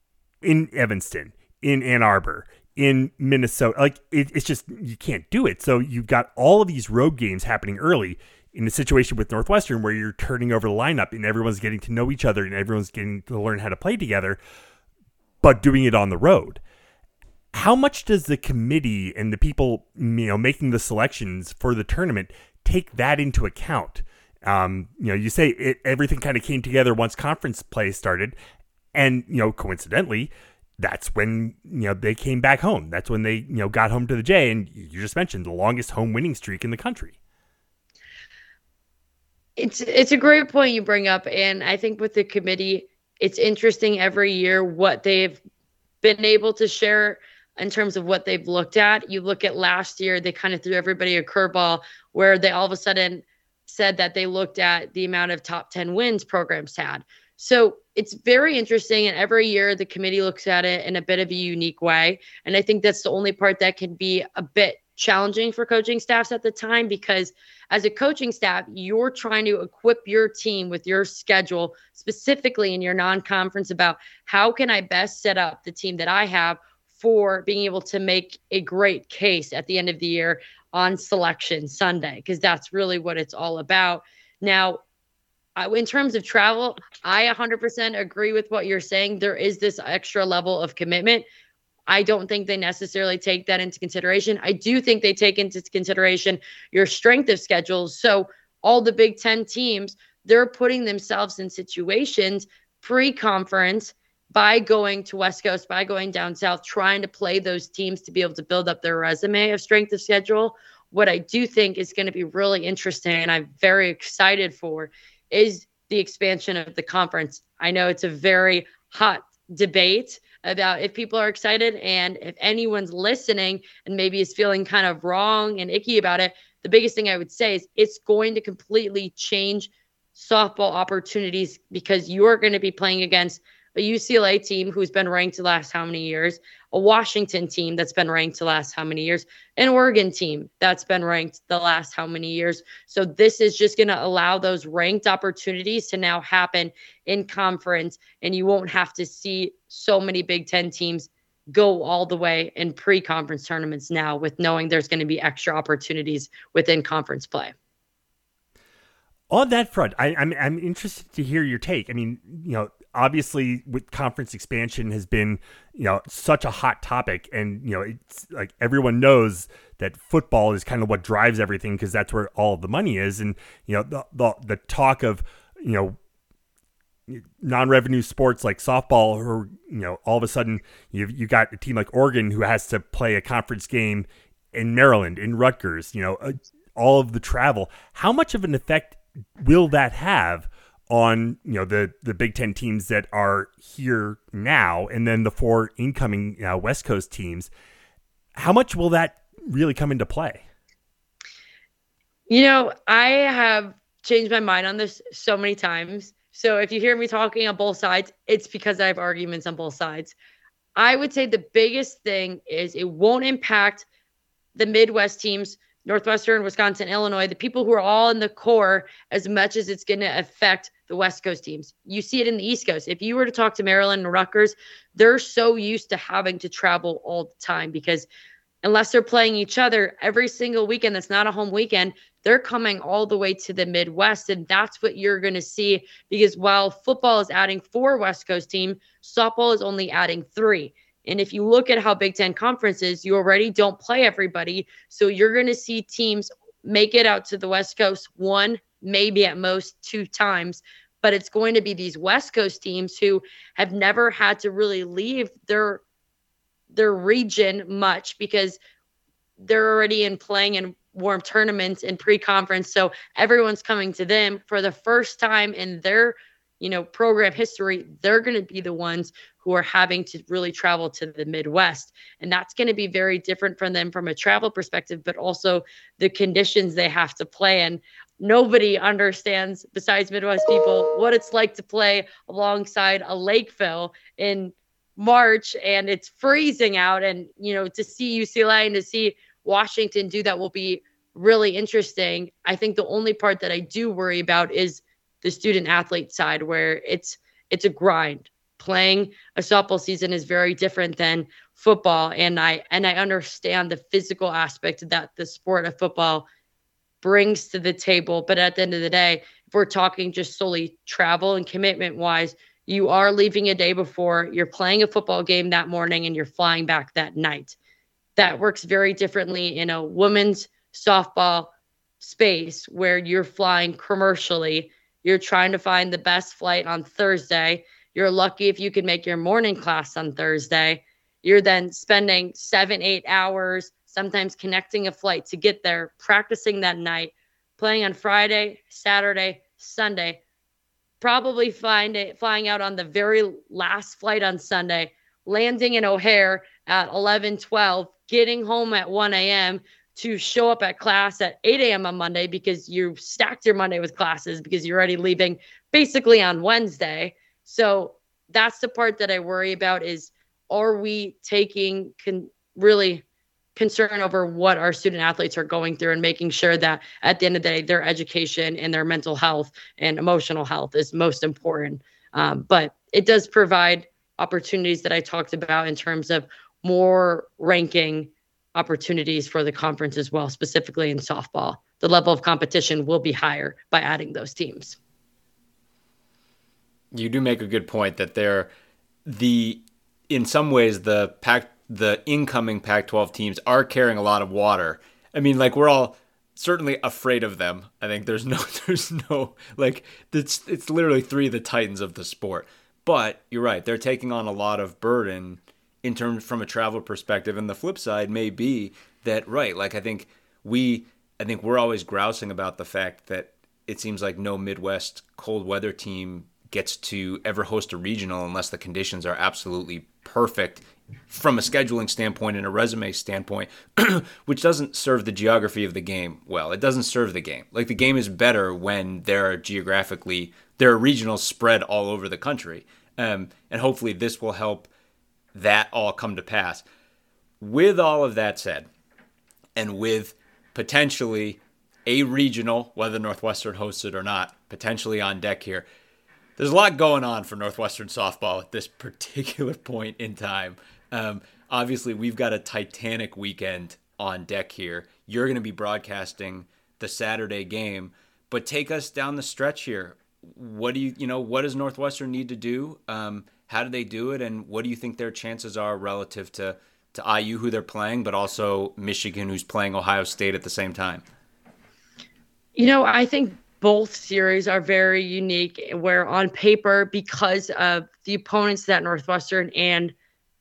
[SPEAKER 1] in Evanston, in Ann Arbor, in Minnesota. Like, it, it's just, you can't do it. So you've got all of these road games happening early in a situation with Northwestern where you're turning over the lineup and everyone's getting to know each other and everyone's getting to learn how to play together, but doing it on the road. How much does the committee and the people, you know, making the selections for the tournament take that into account? Um, you know, you say it, everything kind of came together once conference play started, and, you know, coincidentally, that's when, you know, they came back home. That's when they, you know, got home to the J, and you just mentioned the longest home winning streak in the country.
[SPEAKER 4] It's it's a great point you bring up, and I think with the committee, it's interesting every year what they've been able to share in terms of what they've looked at. You look at last year, they kind of threw everybody a curveball where they all of a sudden said that they looked at the amount of top ten wins programs had. So it's very interesting. And every year the committee looks at it in a bit of a unique way. And I think that's the only part that can be a bit challenging for coaching staffs at the time, because as a coaching staff, you're trying to equip your team with your schedule, specifically in your non-conference, about how can I best set up the team that I have for being able to make a great case at the end of the year on Selection Sunday, because that's really what it's all about. Now, in terms of travel, I one hundred percent agree with what you're saying. There is this extra level of commitment. I don't think they necessarily take that into consideration. I do think they take into consideration your strength of schedules. So all the Big Ten teams, they're putting themselves in situations pre-conference by going to West Coast, by going down south, trying to play those teams to be able to build up their resume of strength of schedule. What I do think is going to be really interesting, and I'm very excited for, is the expansion of the conference. I know it's a very hot debate about if people are excited, and if anyone's listening and maybe is feeling kind of wrong and icky about it, the biggest thing I would say is it's going to completely change softball opportunities, because you're going to be playing against a U C L A team who's been ranked the last how many years, a Washington team that's been ranked the last how many years, an Oregon team that's been ranked the last how many years. So this is just going to allow those ranked opportunities to now happen in conference, and you won't have to see so many Big Ten teams go all the way in pre-conference tournaments now, with knowing there's going to be extra opportunities within conference play.
[SPEAKER 1] On that front, I, I'm I'm interested to hear your take. I mean, you know, obviously with conference expansion has been, you know, such a hot topic, and, you know, it's like everyone knows that football is kind of what drives everything, because that's where all of the money is. And, you know, the, the, the talk of, you know, non-revenue sports like softball, or you know, all of a sudden you you got a team like Oregon who has to play a conference game in Maryland, in Rutgers. You know, uh, all of the travel. How much of an effect will that have on, you know, the the Big Ten teams that are here now, and then the four incoming uh, West Coast teams? How much will that really come into play?
[SPEAKER 4] You know, I have changed my mind on this so many times. So if you hear me talking on both sides, it's because I have arguments on both sides. I would say the biggest thing is it won't impact the Midwest teams, Northwestern, Wisconsin, Illinois, the people who are all in the core, as much as it's going to affect the West Coast teams. You see it in the East Coast. If you were to talk to Maryland and Rutgers, they're so used to having to travel all the time because unless they're playing each other every single weekend, that's not a home weekend, they're coming all the way to the Midwest. And that's what you're going to see, because while football is adding four West Coast teams, softball is only adding three. And if you look at how Big Ten Conference is, you already don't play everybody. So you're going to see teams make it out to the West Coast one, maybe at most two times. But it's going to be these West Coast teams who have never had to really leave their their region much because they're already in playing in warm tournaments and pre-conference. So everyone's coming to them for the first time in their, you know, program history. They're going to be the ones who are having to really travel to the Midwest. And that's going to be very different from them from a travel perspective, but also the conditions they have to play in. Nobody understands, besides Midwest people, what it's like to play alongside a Lakeville in March and it's freezing out. And, you know, to see U C L A and to see Washington do that will be really interesting. I think the only part that I do worry about is the student athlete side, where it's it's a grind. Playing a softball season is very different than football. And I and I understand the physical aspect that the sport of football brings to the table. But at the end of the day, if we're talking just solely travel and commitment wise, you are leaving a day before, you're playing a football game that morning, and you're flying back that night. That works very differently in a women's softball space where you're flying commercially. You're trying to find the best flight on Thursday. You're lucky if you can make your morning class on Thursday. You're then spending seven, eight hours, sometimes connecting a flight to get there, practicing that night, playing on Friday, Saturday, Sunday, probably find it, flying out on the very last flight on Sunday, landing in O'Hare at eleven, twelve, getting home at one a.m. to show up at class at eight a.m. on Monday because you stacked your Monday with classes because you're already leaving basically on Wednesday. So that's the part that I worry about is, are we taking con- really concern over what our student athletes are going through and making sure that at the end of the day, their education and their mental health and emotional health is most important. Um, but it does provide opportunities that I talked about in terms of more ranking opportunities for the conference as well, specifically in softball. The level of competition will be higher by adding those teams.
[SPEAKER 2] You do make a good point that they're the, in some ways, the Pac, the incoming Pac twelve teams are carrying a lot of water. I mean, like, we're all certainly afraid of them. I think there's no, there's no, like, it's, it's literally three of the titans of the sport. But you're right, they're taking on a lot of burden in terms from a travel perspective. And the flip side may be that, right, like, I think we, I think we're always grousing about the fact that it seems like no Midwest cold weather team gets to ever host a regional unless the conditions are absolutely perfect from a scheduling standpoint and a resume standpoint, which doesn't serve the geography of the game well. It doesn't serve the game. Like, the game is better when there are geographically, there are regionals spread all over the country. Um, and hopefully this will help that all come to pass. With all of that said, and with potentially a regional, whether Northwestern hosts it or not, potentially on deck here, there's a lot going on for Northwestern softball at this particular point in time. Um, obviously, we've got a titanic weekend on deck here. You're going to be broadcasting the Saturday game, but take us down the stretch here. What do you, you know, what does Northwestern need to do? Um, how do they do it? And what do you think their chances are relative to, to I U, who they're playing, but also Michigan, who's playing Ohio State at the same time?
[SPEAKER 4] You know, I think both series are very unique, where on paper, because of the opponents that Northwestern and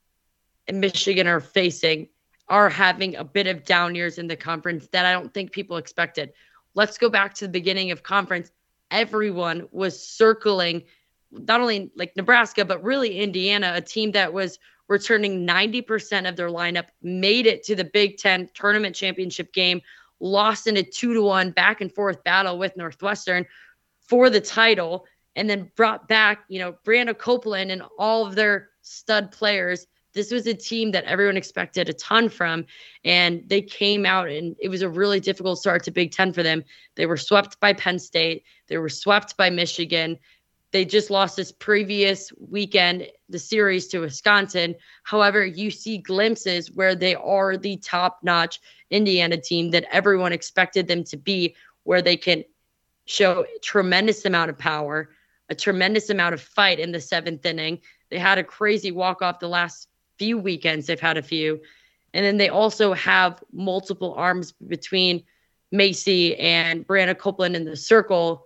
[SPEAKER 4] Michigan are facing, are having a bit of down years in the conference that I don't think people expected. Let's go back to the beginning of conference. Everyone was circling not only like Nebraska, but really Indiana, a team that was returning ninety percent of their lineup, made it to the Big Ten tournament championship game, lost in a two to one back and forth battle with Northwestern for the title, and then brought back, you know, Brianna Copeland and all of their stud players. This was a team that everyone expected a ton from, and they came out, and it was a really difficult start to Big Ten for them. They were swept by Penn State. They were swept by Michigan. They just lost this previous weekend, the series, to Wisconsin. However, you see glimpses where they are the top-notch Indiana team that everyone expected them to be, where they can show a tremendous amount of power, a tremendous amount of fight in the seventh inning. They had a crazy walk-off the last few weekends. They've had a few. And then they also have multiple arms between Macy and Brianna Copeland in the circle.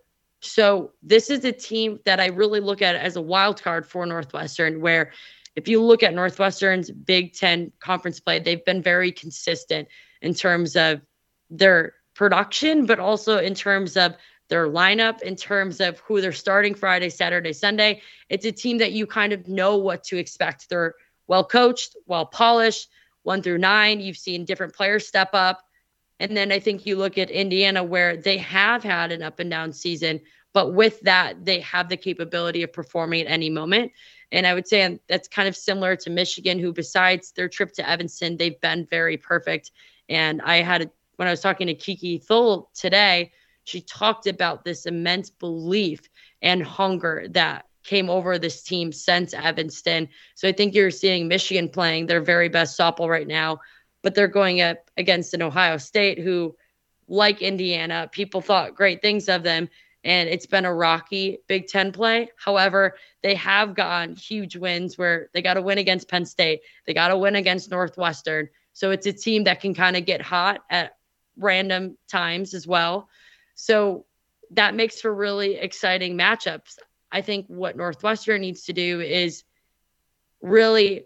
[SPEAKER 4] So this is a team that I really look at as a wild card for Northwestern, where if you look at Northwestern's Big Ten conference play, they've been very consistent in terms of their production, but also in terms of their lineup, in terms of who they're starting Friday, Saturday, Sunday. It's a team that you kind of know what to expect. They're well coached, well polished, one through nine. You've seen different players step up. And then I think you look at Indiana, where they have had an up and down season, but with that, they have the capability of performing at any moment. And I would say that's kind of similar to Michigan, who besides their trip to Evanston, they've been very perfect. And I had, a, when I was talking to Kiki Thole today, she talked about this immense belief and hunger that came over this team since Evanston. So I think you're seeing Michigan playing their very best softball right now, but they're going up against an Ohio State who, like Indiana, people thought great things of them, and it's been a rocky Big Ten play. However, they have gotten huge wins where they got to win against Penn State. They got to win against Northwestern. So it's a team that can kind of get hot at random times as well. So that makes for really exciting matchups. I think what Northwestern needs to do is really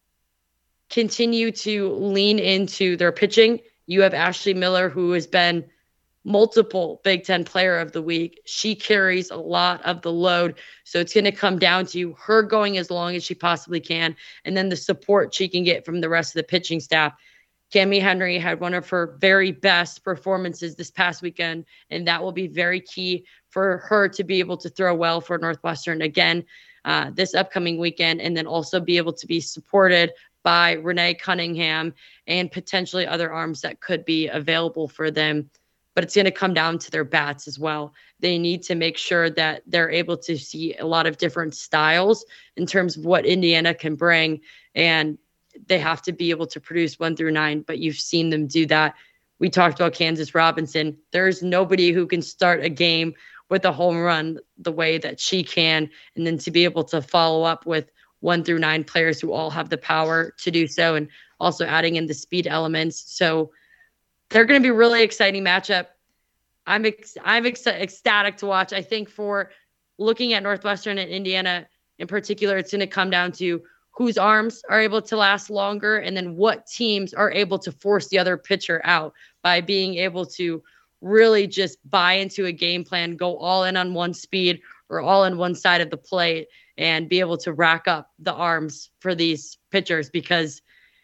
[SPEAKER 4] continue to lean into their pitching. You have Ashley Miller, who has been multiple Big Ten Player of the Week. She carries a lot of the load. So it's going to come down to her going as long as she possibly can, and then the support she can get from the rest of the pitching staff. Cami Henry had one of her very best performances this past weekend, and that will be very key for her to be able to throw well for Northwestern again uh, this upcoming weekend, and then also be able to be supported by Renee Cunningham and potentially other arms that could be available for them. But it's going to come down to their bats as well. They need to make sure that they're able to see a lot of different styles in terms of what Indiana can bring, and they have to be able to produce one through nine, but you've seen them do that. We talked about Kansas Robinson. There's nobody who can start a game with a home run the way that she can, and then to be able to follow up with one through nine players who all have the power to do so, and also adding in the speed elements. So they're going to be a really exciting matchup. I'm ex- I'm ex- ecstatic to watch. I think for looking at Northwestern and Indiana in particular, it's going to come down to whose arms are able to last longer, and then what teams are able to force the other pitcher out by being able to really just buy into a game plan, go all in on one speed or all in one side of the plate, and be able to rack up the arms for these pitchers. Because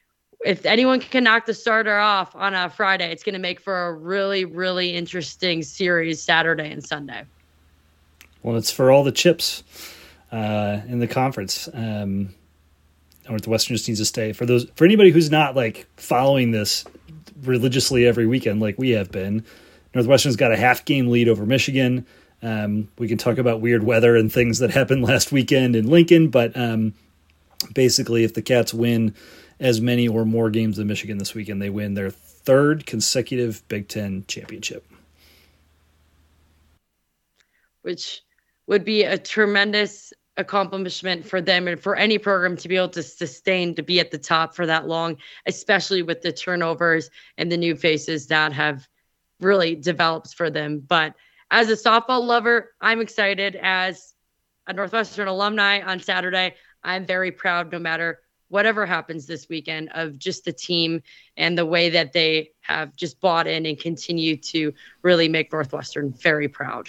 [SPEAKER 4] if anyone can knock the starter off on a Friday, it's going to make for a really, really interesting series Saturday and Sunday.
[SPEAKER 3] Well, it's for all the chips uh, in the conference. Um, Northwestern just needs to stay. For those, for anybody who's not like following this religiously every weekend like we have been, Northwestern's got a half game lead over Michigan. Um, we can talk about weird weather and things that happened last weekend in Lincoln, but um, basically if the Cats win as many or more games than Michigan this weekend, they win their third consecutive Big Ten championship.
[SPEAKER 4] Which would be a tremendous accomplishment for them and for any program to be able to sustain, to be at the top for that long, especially with the turnovers and the new faces that have really developed for them. But as a softball lover, I'm excited. As a Northwestern alumni on Saturday, I'm very proud no matter whatever happens this weekend of just the team and the way that they have just bought in and continue to really make Northwestern very proud.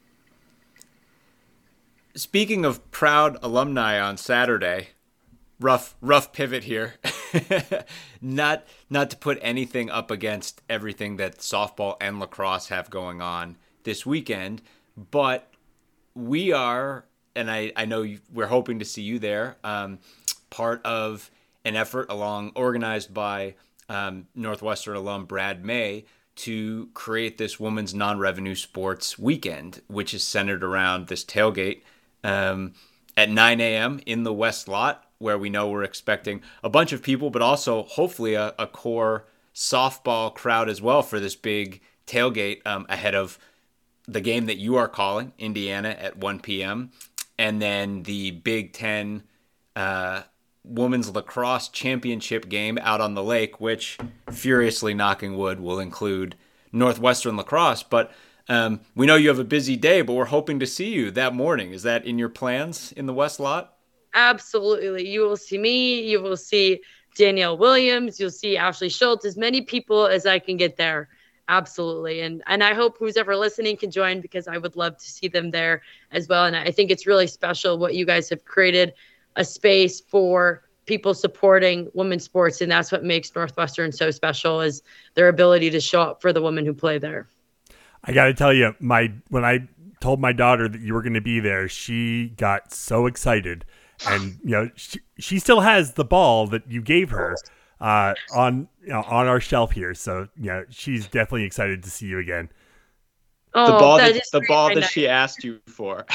[SPEAKER 2] Speaking of proud alumni on Saturday, rough rough pivot here. not not to put anything up against everything that softball and lacrosse have going on this weekend, but we are, and I, I know we're hoping to see you there, um, part of an effort along organized by um, Northwestern alum Brad May to create this women's non-revenue sports weekend, which is centered around this tailgate um, at nine a.m. in the West Lot, where we know we're expecting a bunch of people, but also hopefully a, a core softball crowd as well for this big tailgate um, ahead of the game that you are calling, Indiana, at one p.m., and then the Big Ten uh, Women's Lacrosse Championship game out on the lake, which, furiously knocking wood, will include Northwestern lacrosse. But um, we know you have a busy day, but we're hoping to see you that morning. Is that in your plans in the West Lot?
[SPEAKER 4] Absolutely. You will see me. You will see Danielle Williams. You'll see Ashley Schultz, as many people as I can get there. Absolutely. And and I hope who's ever listening can join, because I would love to see them there as well. And I think it's really special what you guys have created, a space for people supporting women's sports. And that's what makes Northwestern so special, is their ability to show up for the women who play there.
[SPEAKER 1] I got to tell you, my when I told my daughter that you were going to be there, she got so excited. And, you know, she, she still has the ball that you gave her uh, on you know, on our shelf here. So, you know, she's definitely excited to see you again.
[SPEAKER 4] Oh,
[SPEAKER 5] the ball
[SPEAKER 4] that,
[SPEAKER 5] that,
[SPEAKER 4] is
[SPEAKER 5] the ball that
[SPEAKER 4] nice.
[SPEAKER 5] she asked you for.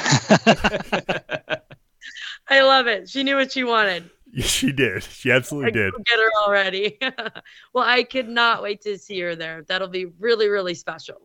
[SPEAKER 4] I love it. She knew what she wanted.
[SPEAKER 1] She did. She absolutely
[SPEAKER 4] I
[SPEAKER 1] did.
[SPEAKER 4] Get her already. Well, I could not wait to see her there. That'll be really, really special.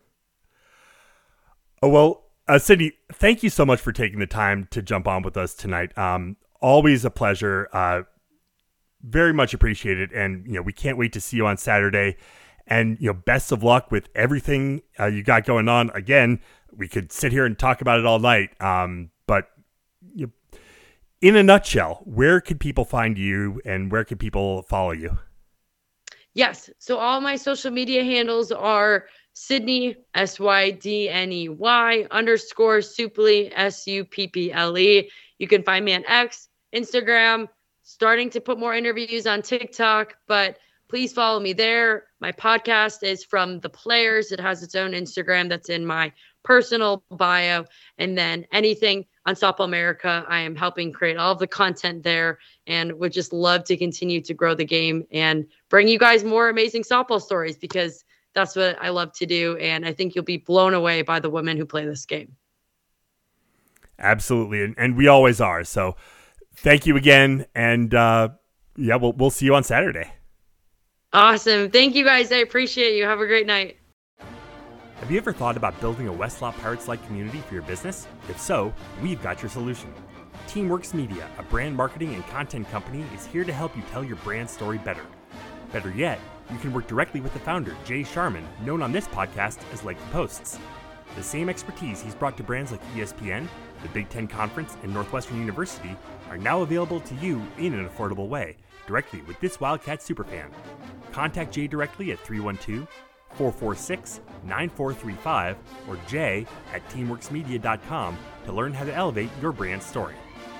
[SPEAKER 1] Oh, well, uh, Sydney, thank you so much for taking the time to jump on with us tonight. Um, always a pleasure. Uh, very much appreciated. And, you know, we can't wait to see you on Saturday. And, you know, best of luck with everything uh, you got going on. Again, we could sit here and talk about it all night. Um, but you know, in a nutshell, where could people find you and where could people follow you?
[SPEAKER 4] Yes. So all my social media handles are Sydney, S Y D N E Y, underscore Supple, S U P P L E. You can find me on X, Instagram, starting to put more interviews on TikTok, but please follow me there. My podcast is From the Players. It has its own Instagram that's in my personal bio. And then anything on Softball America, I am helping create all of the content there, and would just love to continue to grow the game and bring you guys more amazing softball stories, because that's what I love to do. And I think you'll be blown away by the women who play this game.
[SPEAKER 1] Absolutely. And, and we always are. So thank you again. And uh, yeah, we'll, we'll see you on Saturday.
[SPEAKER 4] Awesome. Thank you guys. I appreciate you. Have a great night.
[SPEAKER 1] Have you ever thought about building a Westlot Pirates-like community for your business? If so, we've got your solution. Teamworks Media, a brand marketing and content company, is here to help you tell your brand story better. Better yet, you can work directly with the founder, Jay Sharman, known on this podcast as Like the Posts. The same expertise he's brought to brands like E S P N, the Big Ten Conference, and Northwestern University are now available to you in an affordable way, directly with this Wildcat superfan. Contact Jay directly at three one two, four four six, nine four three five or jay at teamworks media dot com to learn how to elevate your brand story.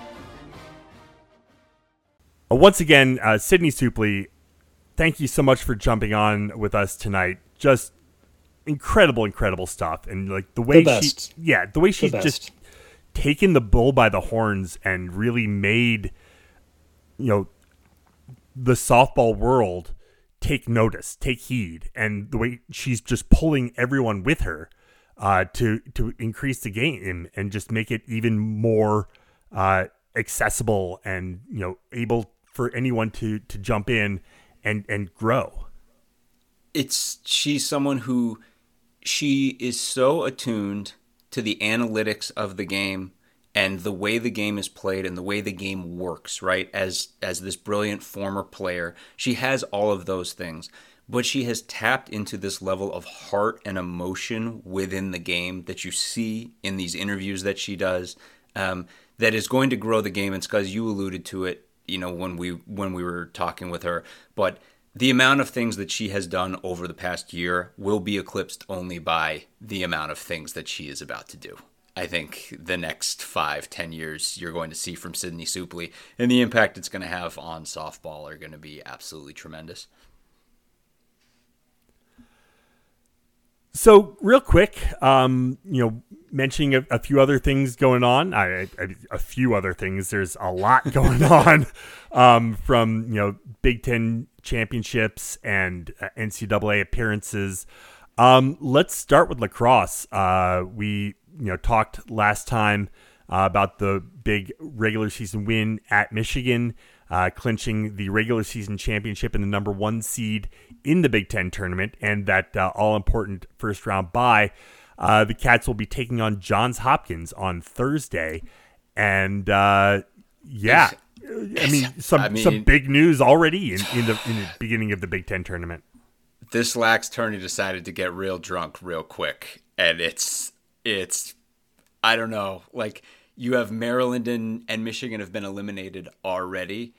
[SPEAKER 1] Uh, once again, uh, Sydney Supple, thank you so much for jumping on with us tonight. Just incredible, incredible stuff. And like the way
[SPEAKER 3] The
[SPEAKER 1] she,
[SPEAKER 3] best.
[SPEAKER 1] yeah, the way
[SPEAKER 3] The
[SPEAKER 1] she's
[SPEAKER 3] best.
[SPEAKER 1] just taken the bull by the horns and really made, you know, the softball world take notice, take heed, and the way she's just pulling everyone with her uh, to to increase the game and just make it even more uh, accessible and, you know, able for anyone to to jump in and and grow.
[SPEAKER 2] It's she's someone who she is so attuned to the analytics of the game and the way the game is played and the way the game works, right? As as this brilliant former player, she has all of those things. but she has tapped into this level of heart and emotion within the game that you see in these interviews that she does, um, that is going to grow the game. And Scuzz, you alluded to it, you know, when we when we were talking with her, but the amount of things that she has done over the past year will be eclipsed only by the amount of things that she is about to do. I think the next five, ten years you're going to see from Sydney Supley, and the impact it's going to have on softball are going to be absolutely tremendous.
[SPEAKER 1] So real quick, um, you know, mentioning a, a few other things going on, I, I, a few other things, there's a lot going on, um, from, you know, Big Ten championships and uh, N C double A appearances. Um, let's start with lacrosse. Uh, we, you know, talked last time uh, about the big regular season win at Michigan, uh, clinching the regular season championship and the number one seed in the Big Ten tournament, and that uh, all-important first-round bye. Uh, the Cats will be taking on Johns Hopkins on Thursday, and uh, yeah, I mean, some
[SPEAKER 2] I mean,
[SPEAKER 1] some big news already in, in the in the beginning of the Big Ten tournament.
[SPEAKER 2] This lax tourney decided to get real drunk real quick, and it's it's I don't know, like, you have Maryland and, and Michigan have been eliminated already,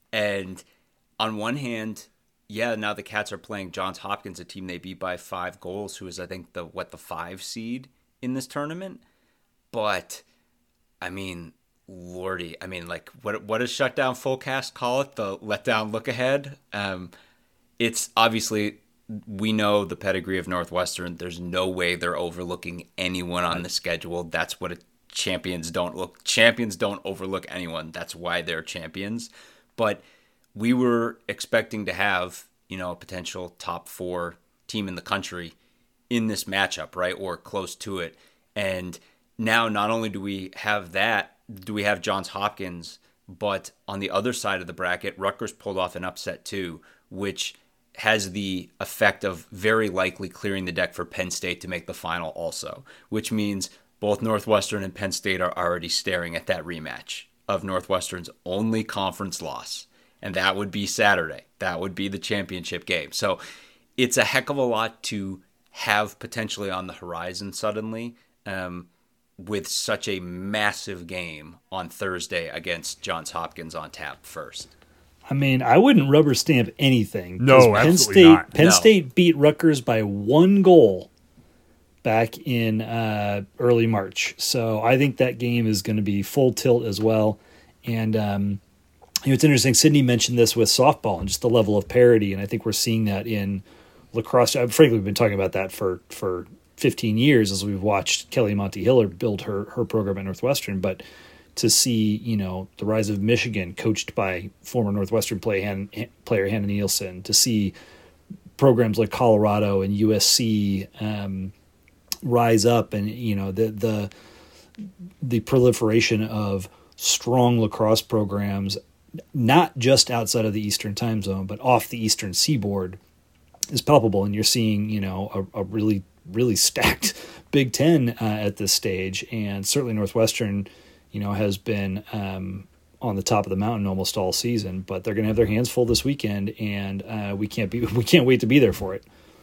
[SPEAKER 2] and on one hand, yeah, now the Cats are playing Johns Hopkins, a team they beat by five goals, who is, I think, the what the five seed in this tournament. But I mean, lordy, I mean, like, what what does Shutdown Fullcast call it? The letdown look ahead. Um, it's obviously, we know the pedigree of Northwestern. There's no way they're overlooking anyone on the schedule. That's what it, champions don't look. Champions don't overlook anyone. That's why they're champions. But we were expecting to have, you know, a potential top four team in the country in this matchup, right? Or close to it. And now not only do we have that, do we have Johns Hopkins, but on the other side of the bracket, Rutgers pulled off an upset too, which has the effect of very likely clearing the deck for Penn State to make the final also, which means both Northwestern and Penn State are already staring at that rematch of Northwestern's only conference loss. And that would be Saturday. That would be the championship game. So it's a heck of a lot to have potentially on the horizon suddenly, um, with such a massive game on Thursday against Johns Hopkins on tap first.
[SPEAKER 3] I mean, I wouldn't rubber stamp anything.
[SPEAKER 1] No,
[SPEAKER 3] Penn
[SPEAKER 1] absolutely
[SPEAKER 3] State,
[SPEAKER 1] not.
[SPEAKER 3] Penn
[SPEAKER 2] No.
[SPEAKER 3] State beat Rutgers by one goal back in uh, early March. So I think that game is going to be full tilt as well. And um, you know, it's interesting. Sydney mentioned this with softball and just the level of parity, and I think we're seeing that in lacrosse. Uh, frankly, we've been talking about that for for fifteen years as we've watched Kelly Monty-Hiller build her her program at Northwestern. But to see, you know, the rise of Michigan, coached by former Northwestern play, Han, player Hannah Nielsen, to see programs like Colorado and U S C um, rise up, and you know the the the proliferation of strong lacrosse programs, not just outside of the Eastern time zone, but off the Eastern seaboard, is palpable. And you're seeing, you know, a, a really, really stacked Big Ten uh, at this stage. And certainly Northwestern, you know, has been um, on the top of the mountain almost all season, but they're going to have their hands full this weekend, and uh, we can't be, we can't wait to be there for it.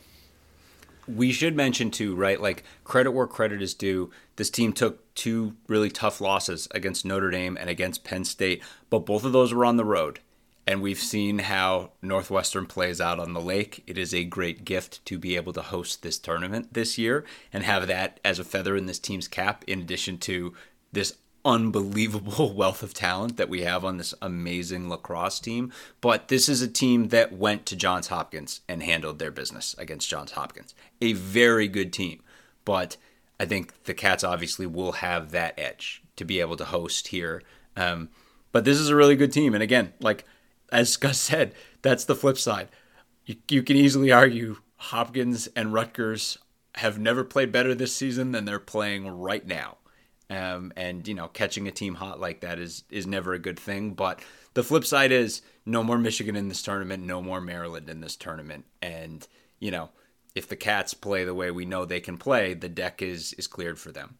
[SPEAKER 2] We should mention too, right? Like, credit where credit is due. This team took two really tough losses against Notre Dame and against Penn State, but both of those were on the road. And we've seen how Northwestern plays out on the lake. It is a great gift to be able to host this tournament this year and have that as a feather in this team's cap, in addition to this unbelievable wealth of talent that we have on this amazing lacrosse team. But this is a team that went to Johns Hopkins and handled their business against Johns Hopkins. A very good team. But I think the Cats obviously will have that edge to be able to host here. Um, but this is a really good team. And again, like as Gus said, that's the flip side. You, you can easily argue Hopkins and Rutgers have never played better this season than they're playing right now. Um, and, you know, catching a team hot like that is is never a good thing. But the flip side is no more Michigan in this tournament, no more Maryland in this tournament. And, you know, if the Cats play the way we know they can play, the deck is is cleared for them.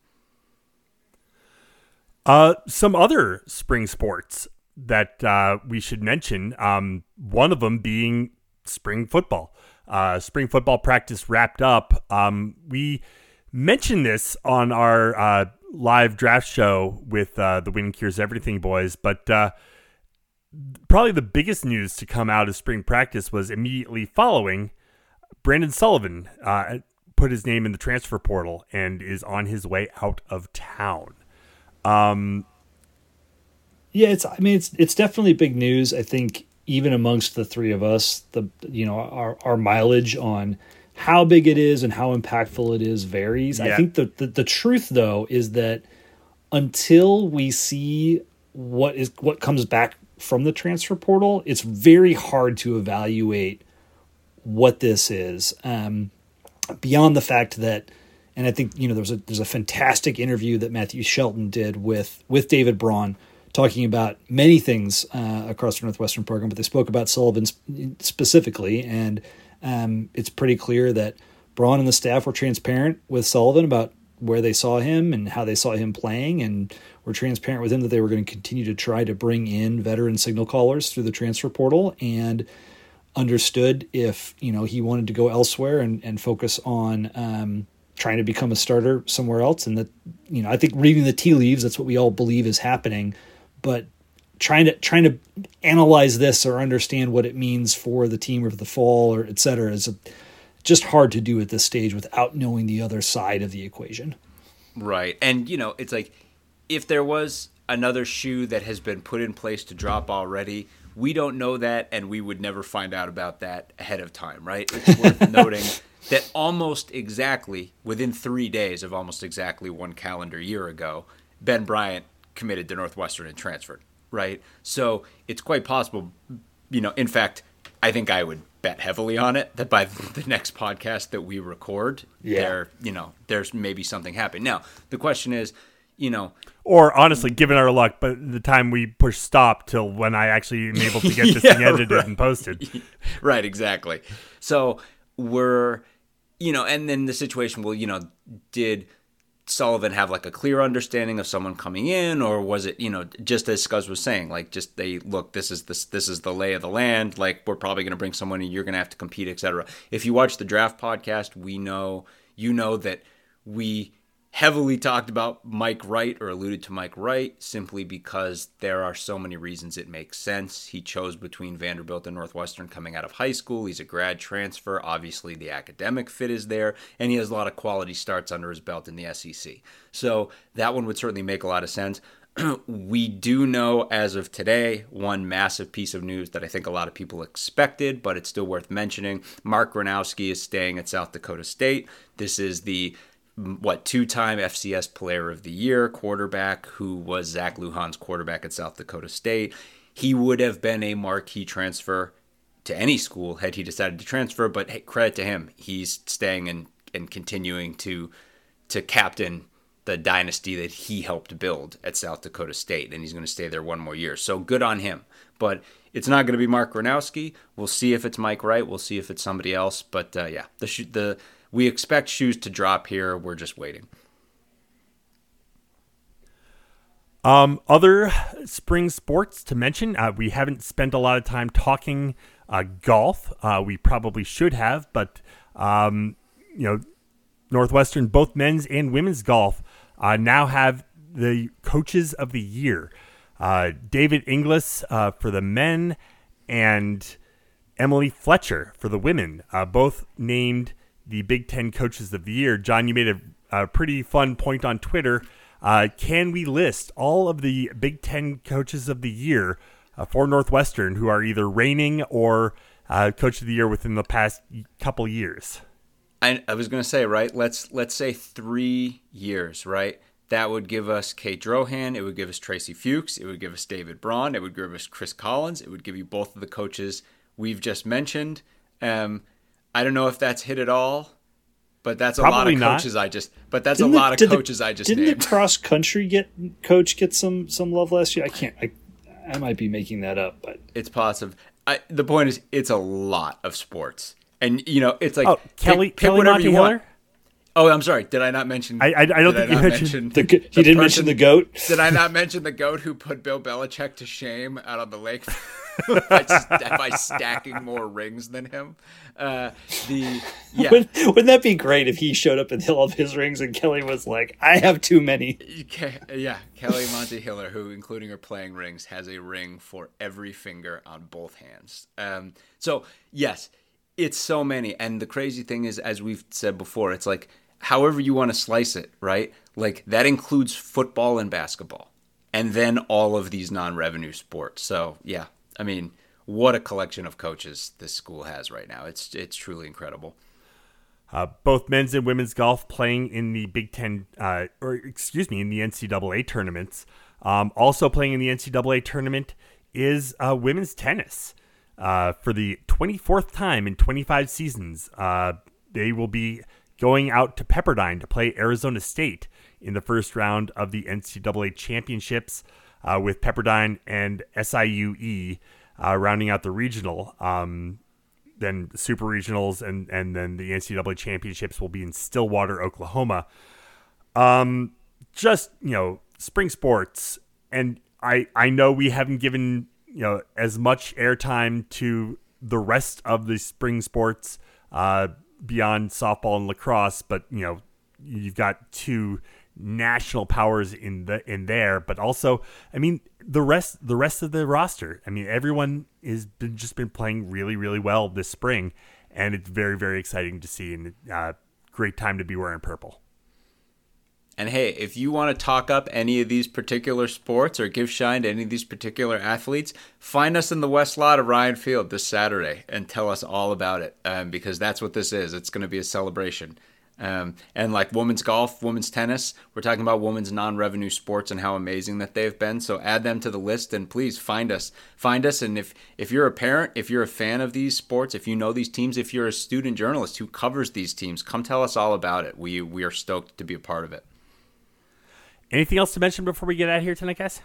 [SPEAKER 1] Uh, some other spring sports that uh, we should mention, um, one of them being spring football. uh, spring football practice wrapped up. Um, we mentioned this on our uh, live draft show with uh, the Win Cures Everything boys, but uh, probably the biggest news to come out of spring practice was immediately following. Brandon Sullivan uh, put his name in the transfer portal and is on his way out of town. Um,
[SPEAKER 3] yeah, it's. I mean, it's it's definitely big news. I think even amongst the three of us, the you know our our mileage on how big it is and how impactful it is varies.
[SPEAKER 1] Yeah.
[SPEAKER 3] I think the, the the truth though is that until we see what is what comes back from the transfer portal, it's very hard to evaluate what this is, um, beyond the fact that, and I think, you know, there's a, there's a fantastic interview that Matthew Shelton did with, with David Braun talking about many things uh, across the Northwestern program, but they spoke about Sullivan specifically. And um, it's pretty clear that Braun and the staff were transparent with Sullivan about where they saw him and how they saw him playing, and were transparent with him that they were going to continue to try to bring in veteran signal callers through the transfer portal, and understood if, you know, he wanted to go elsewhere and, and focus on um, trying to become a starter somewhere else. And that, you know, I think reading the tea leaves, that's what we all believe is happening, but trying to, trying to analyze this or understand what it means for the team or for the fall or et cetera is a, just hard to do at this stage without knowing the other side of the equation.
[SPEAKER 2] Right. And, you know, it's like, if there was another shoe that has been put in place to drop already, we don't know that, and we would never find out about that ahead of time, right? It's worth noting that almost exactly within three days of almost exactly one calendar year ago, Ben Bryant committed to Northwestern and transferred, right? So it's quite possible, you know, in fact, I think I would bet heavily on it that by the next podcast that we record,
[SPEAKER 3] yeah.
[SPEAKER 2] there, you know, there's maybe something happening. Now, the question is, you know,
[SPEAKER 1] or honestly, given our luck, but the time we push stop till when I actually am able to get this
[SPEAKER 2] yeah,
[SPEAKER 1] thing edited
[SPEAKER 2] right.
[SPEAKER 1] and posted.
[SPEAKER 2] Right, exactly. So we're, you know, and then the situation, well, you know, did Sullivan have like a clear understanding of someone coming in, or was it, you know, just as Scuzz was saying, like just they look, this is this this is the lay of the land. Like we're probably going to bring someone in, you're going to have to compete, et cetera. If you watch the draft podcast, we know, you know that we heavily talked about Mike Wright, or alluded to Mike Wright, simply because there are so many reasons it makes sense. He chose between Vanderbilt and Northwestern coming out of high school. He's a grad transfer. Obviously, the academic fit is there, and he has a lot of quality starts under his belt in the S E C. So that one would certainly make a lot of sense. We do know as of today, one massive piece of news that I think a lot of people expected, but it's still worth mentioning. Mark Gronowski is staying at South Dakota State. This is the what two-time F C S Player of the Year quarterback who was Zach Lujan's quarterback at South Dakota State. He would have been a marquee transfer to any school had he decided to transfer, but hey, credit to him. He's staying and, and continuing to to captain the dynasty that he helped build at South Dakota State, and he's going to stay there one more year. So good on him. But it's not going to be Mark Gronowski. We'll see if it's Mike Wright. We'll see if it's somebody else. But uh, yeah, the the we expect shoes to drop here. We're just waiting.
[SPEAKER 1] Um, other spring sports to mention, uh, we haven't spent a lot of time talking uh, golf. Uh, we probably should have, but um, you know, Northwestern, both men's and women's golf, uh, now have the coaches of the year. Uh, David Inglis uh, for the men and Emily Fletcher for the women, uh, both named the Big Ten coaches of the year. John, you made a, a pretty fun point on Twitter. Uh, can we list all of the Big Ten coaches of the year uh, for Northwestern who are either reigning or uh, coach of the year within the past couple years?
[SPEAKER 2] I, I was going to say, right, let's let's say three years, right? That would give us Kate Drohan. It would give us Tracy Fuchs. It would give us David Braun. It would give us Chris Collins. It would give you both of the coaches we've just mentioned. Um, I don't know if that's hit at all, but that's a
[SPEAKER 1] Probably
[SPEAKER 2] lot of
[SPEAKER 1] not.
[SPEAKER 2] coaches I just. But that's
[SPEAKER 3] Didn't
[SPEAKER 2] a lot
[SPEAKER 3] the,
[SPEAKER 2] of
[SPEAKER 3] did
[SPEAKER 2] coaches
[SPEAKER 3] the,
[SPEAKER 2] I just
[SPEAKER 3] didn't
[SPEAKER 2] named.
[SPEAKER 3] the cross country get coach get some some love last year? I can't. I, I might be making that up, but
[SPEAKER 2] It's possible. I, the point is, it's a lot of sports, and you know, it's like
[SPEAKER 1] Oh, Kelly,
[SPEAKER 2] pick, pick
[SPEAKER 1] Kelly
[SPEAKER 2] whatever
[SPEAKER 1] Monty
[SPEAKER 2] you
[SPEAKER 1] Hiller?
[SPEAKER 2] want. Oh, I'm sorry. Did I not mention?
[SPEAKER 1] I- I- I don't
[SPEAKER 2] did
[SPEAKER 1] think you
[SPEAKER 2] not
[SPEAKER 1] mentioned
[SPEAKER 2] mention
[SPEAKER 3] the, he
[SPEAKER 2] the
[SPEAKER 3] didn't
[SPEAKER 2] person-
[SPEAKER 3] mention the goat.
[SPEAKER 2] Did I not mention the goat who put Bill Belichick to shame out on the lake? by, by stacking more rings than him. Uh, the yeah,
[SPEAKER 3] Wouldn't, wouldn't that be great if he showed up and all of his rings and Kelly was like, I have too many?
[SPEAKER 2] Yeah, Kelly Monty Hiller, who, including her playing rings, has a ring for every finger on both hands. Um, so, yes, it's so many. And the crazy thing is, as we've said before, it's like, however you want to slice it, right? Like, that includes football and basketball, and then all of these non-revenue sports. So, yeah, I mean, what a collection of coaches this school has right now. It's it's truly incredible.
[SPEAKER 1] Uh, both men's and women's golf playing in the Big Ten, uh, or excuse me, in the N C double A tournaments. Um, also playing in the N C double A tournament is uh, women's tennis. Uh, for the twenty-fourth time in twenty-five seasons, uh, they will be going out to Pepperdine to play Arizona State in the first round of the N C double A championships, uh, with Pepperdine and S I U E uh, rounding out the regional. Um, then the super regionals and, and then the N C double A championships will be in Stillwater, Oklahoma. Um, just, you know, spring sports. And I, I know we haven't given, you know, as much airtime to the rest of the spring sports uh, beyond softball and lacrosse, but, you know, you've got two national powers in the in there, but also, I mean, the rest the rest of the roster. I mean, everyone has been just been playing really, really well this spring, and it's very, very exciting to see, and uh, great time to be wearing purple.
[SPEAKER 2] And hey, if you want to talk up any of these particular sports or give shine to any of these particular athletes, find us in the West Lot of Ryan Field this Saturday and tell us all about it, um, because that's what this is. It's going to be a celebration. Um, and like women's golf, women's tennis, we're talking about women's non-revenue sports and how amazing that they've been. So add them to the list, and please find us. Find us. And if, if you're a parent, if you're a fan of these sports, if you know these teams, if you're a student journalist who covers these teams, come tell us all about it. We, we are stoked to be a part of it.
[SPEAKER 1] Anything else to mention before we get out of here tonight, guys?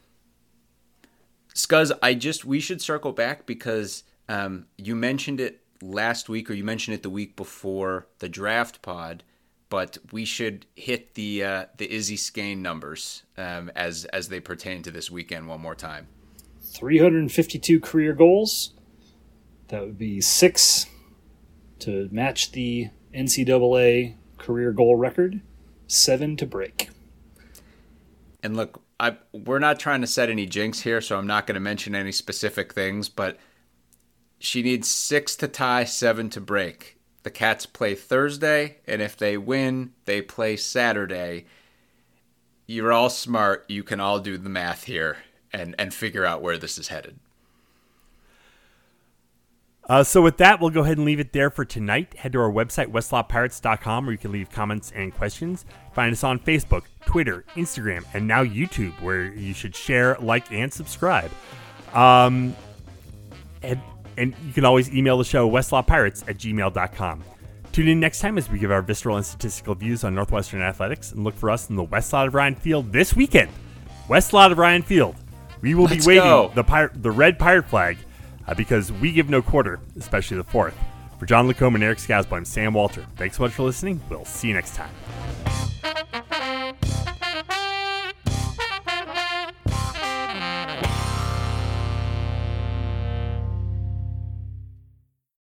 [SPEAKER 2] Scuzz, I just, we should circle back because um, you mentioned it last week, or you mentioned it the week before the draft pod, but we should hit the uh, the Izzy Skane numbers um, as as they pertain to this weekend one more time.
[SPEAKER 3] three hundred fifty-two career goals. That would be six to match the N C double A career goal record, seven to break.
[SPEAKER 2] And look, I we're not trying to set any jinx here, so I'm not going to mention any specific things, but she needs six to tie, seven to break. The Cats play Thursday, and if they win, they play Saturday. You're all smart. You can all do the math here and, and figure out where this is headed.
[SPEAKER 1] Uh, so with that, we'll go ahead and leave it there for tonight. Head to our website, westlot pirates dot com, where you can leave comments and questions. Find us on Facebook, Twitter, Instagram, and now YouTube, where you should share, like, and subscribe. Um, and And you can always email the show, westlotpirates at gmail dot com. Tune in next time as we give our visceral and statistical views on Northwestern athletics, and look for us in the West Lot of Ryan Field this weekend. West Lot of Ryan Field. We will
[SPEAKER 2] Let's
[SPEAKER 1] be waving
[SPEAKER 2] go.
[SPEAKER 1] the pirate, the red pirate flag uh, because we give no quarter, especially the fourth. For John Lacombe and Eric Skazbo, I'm Sam Walter. Thanks so much for listening. We'll see you next time.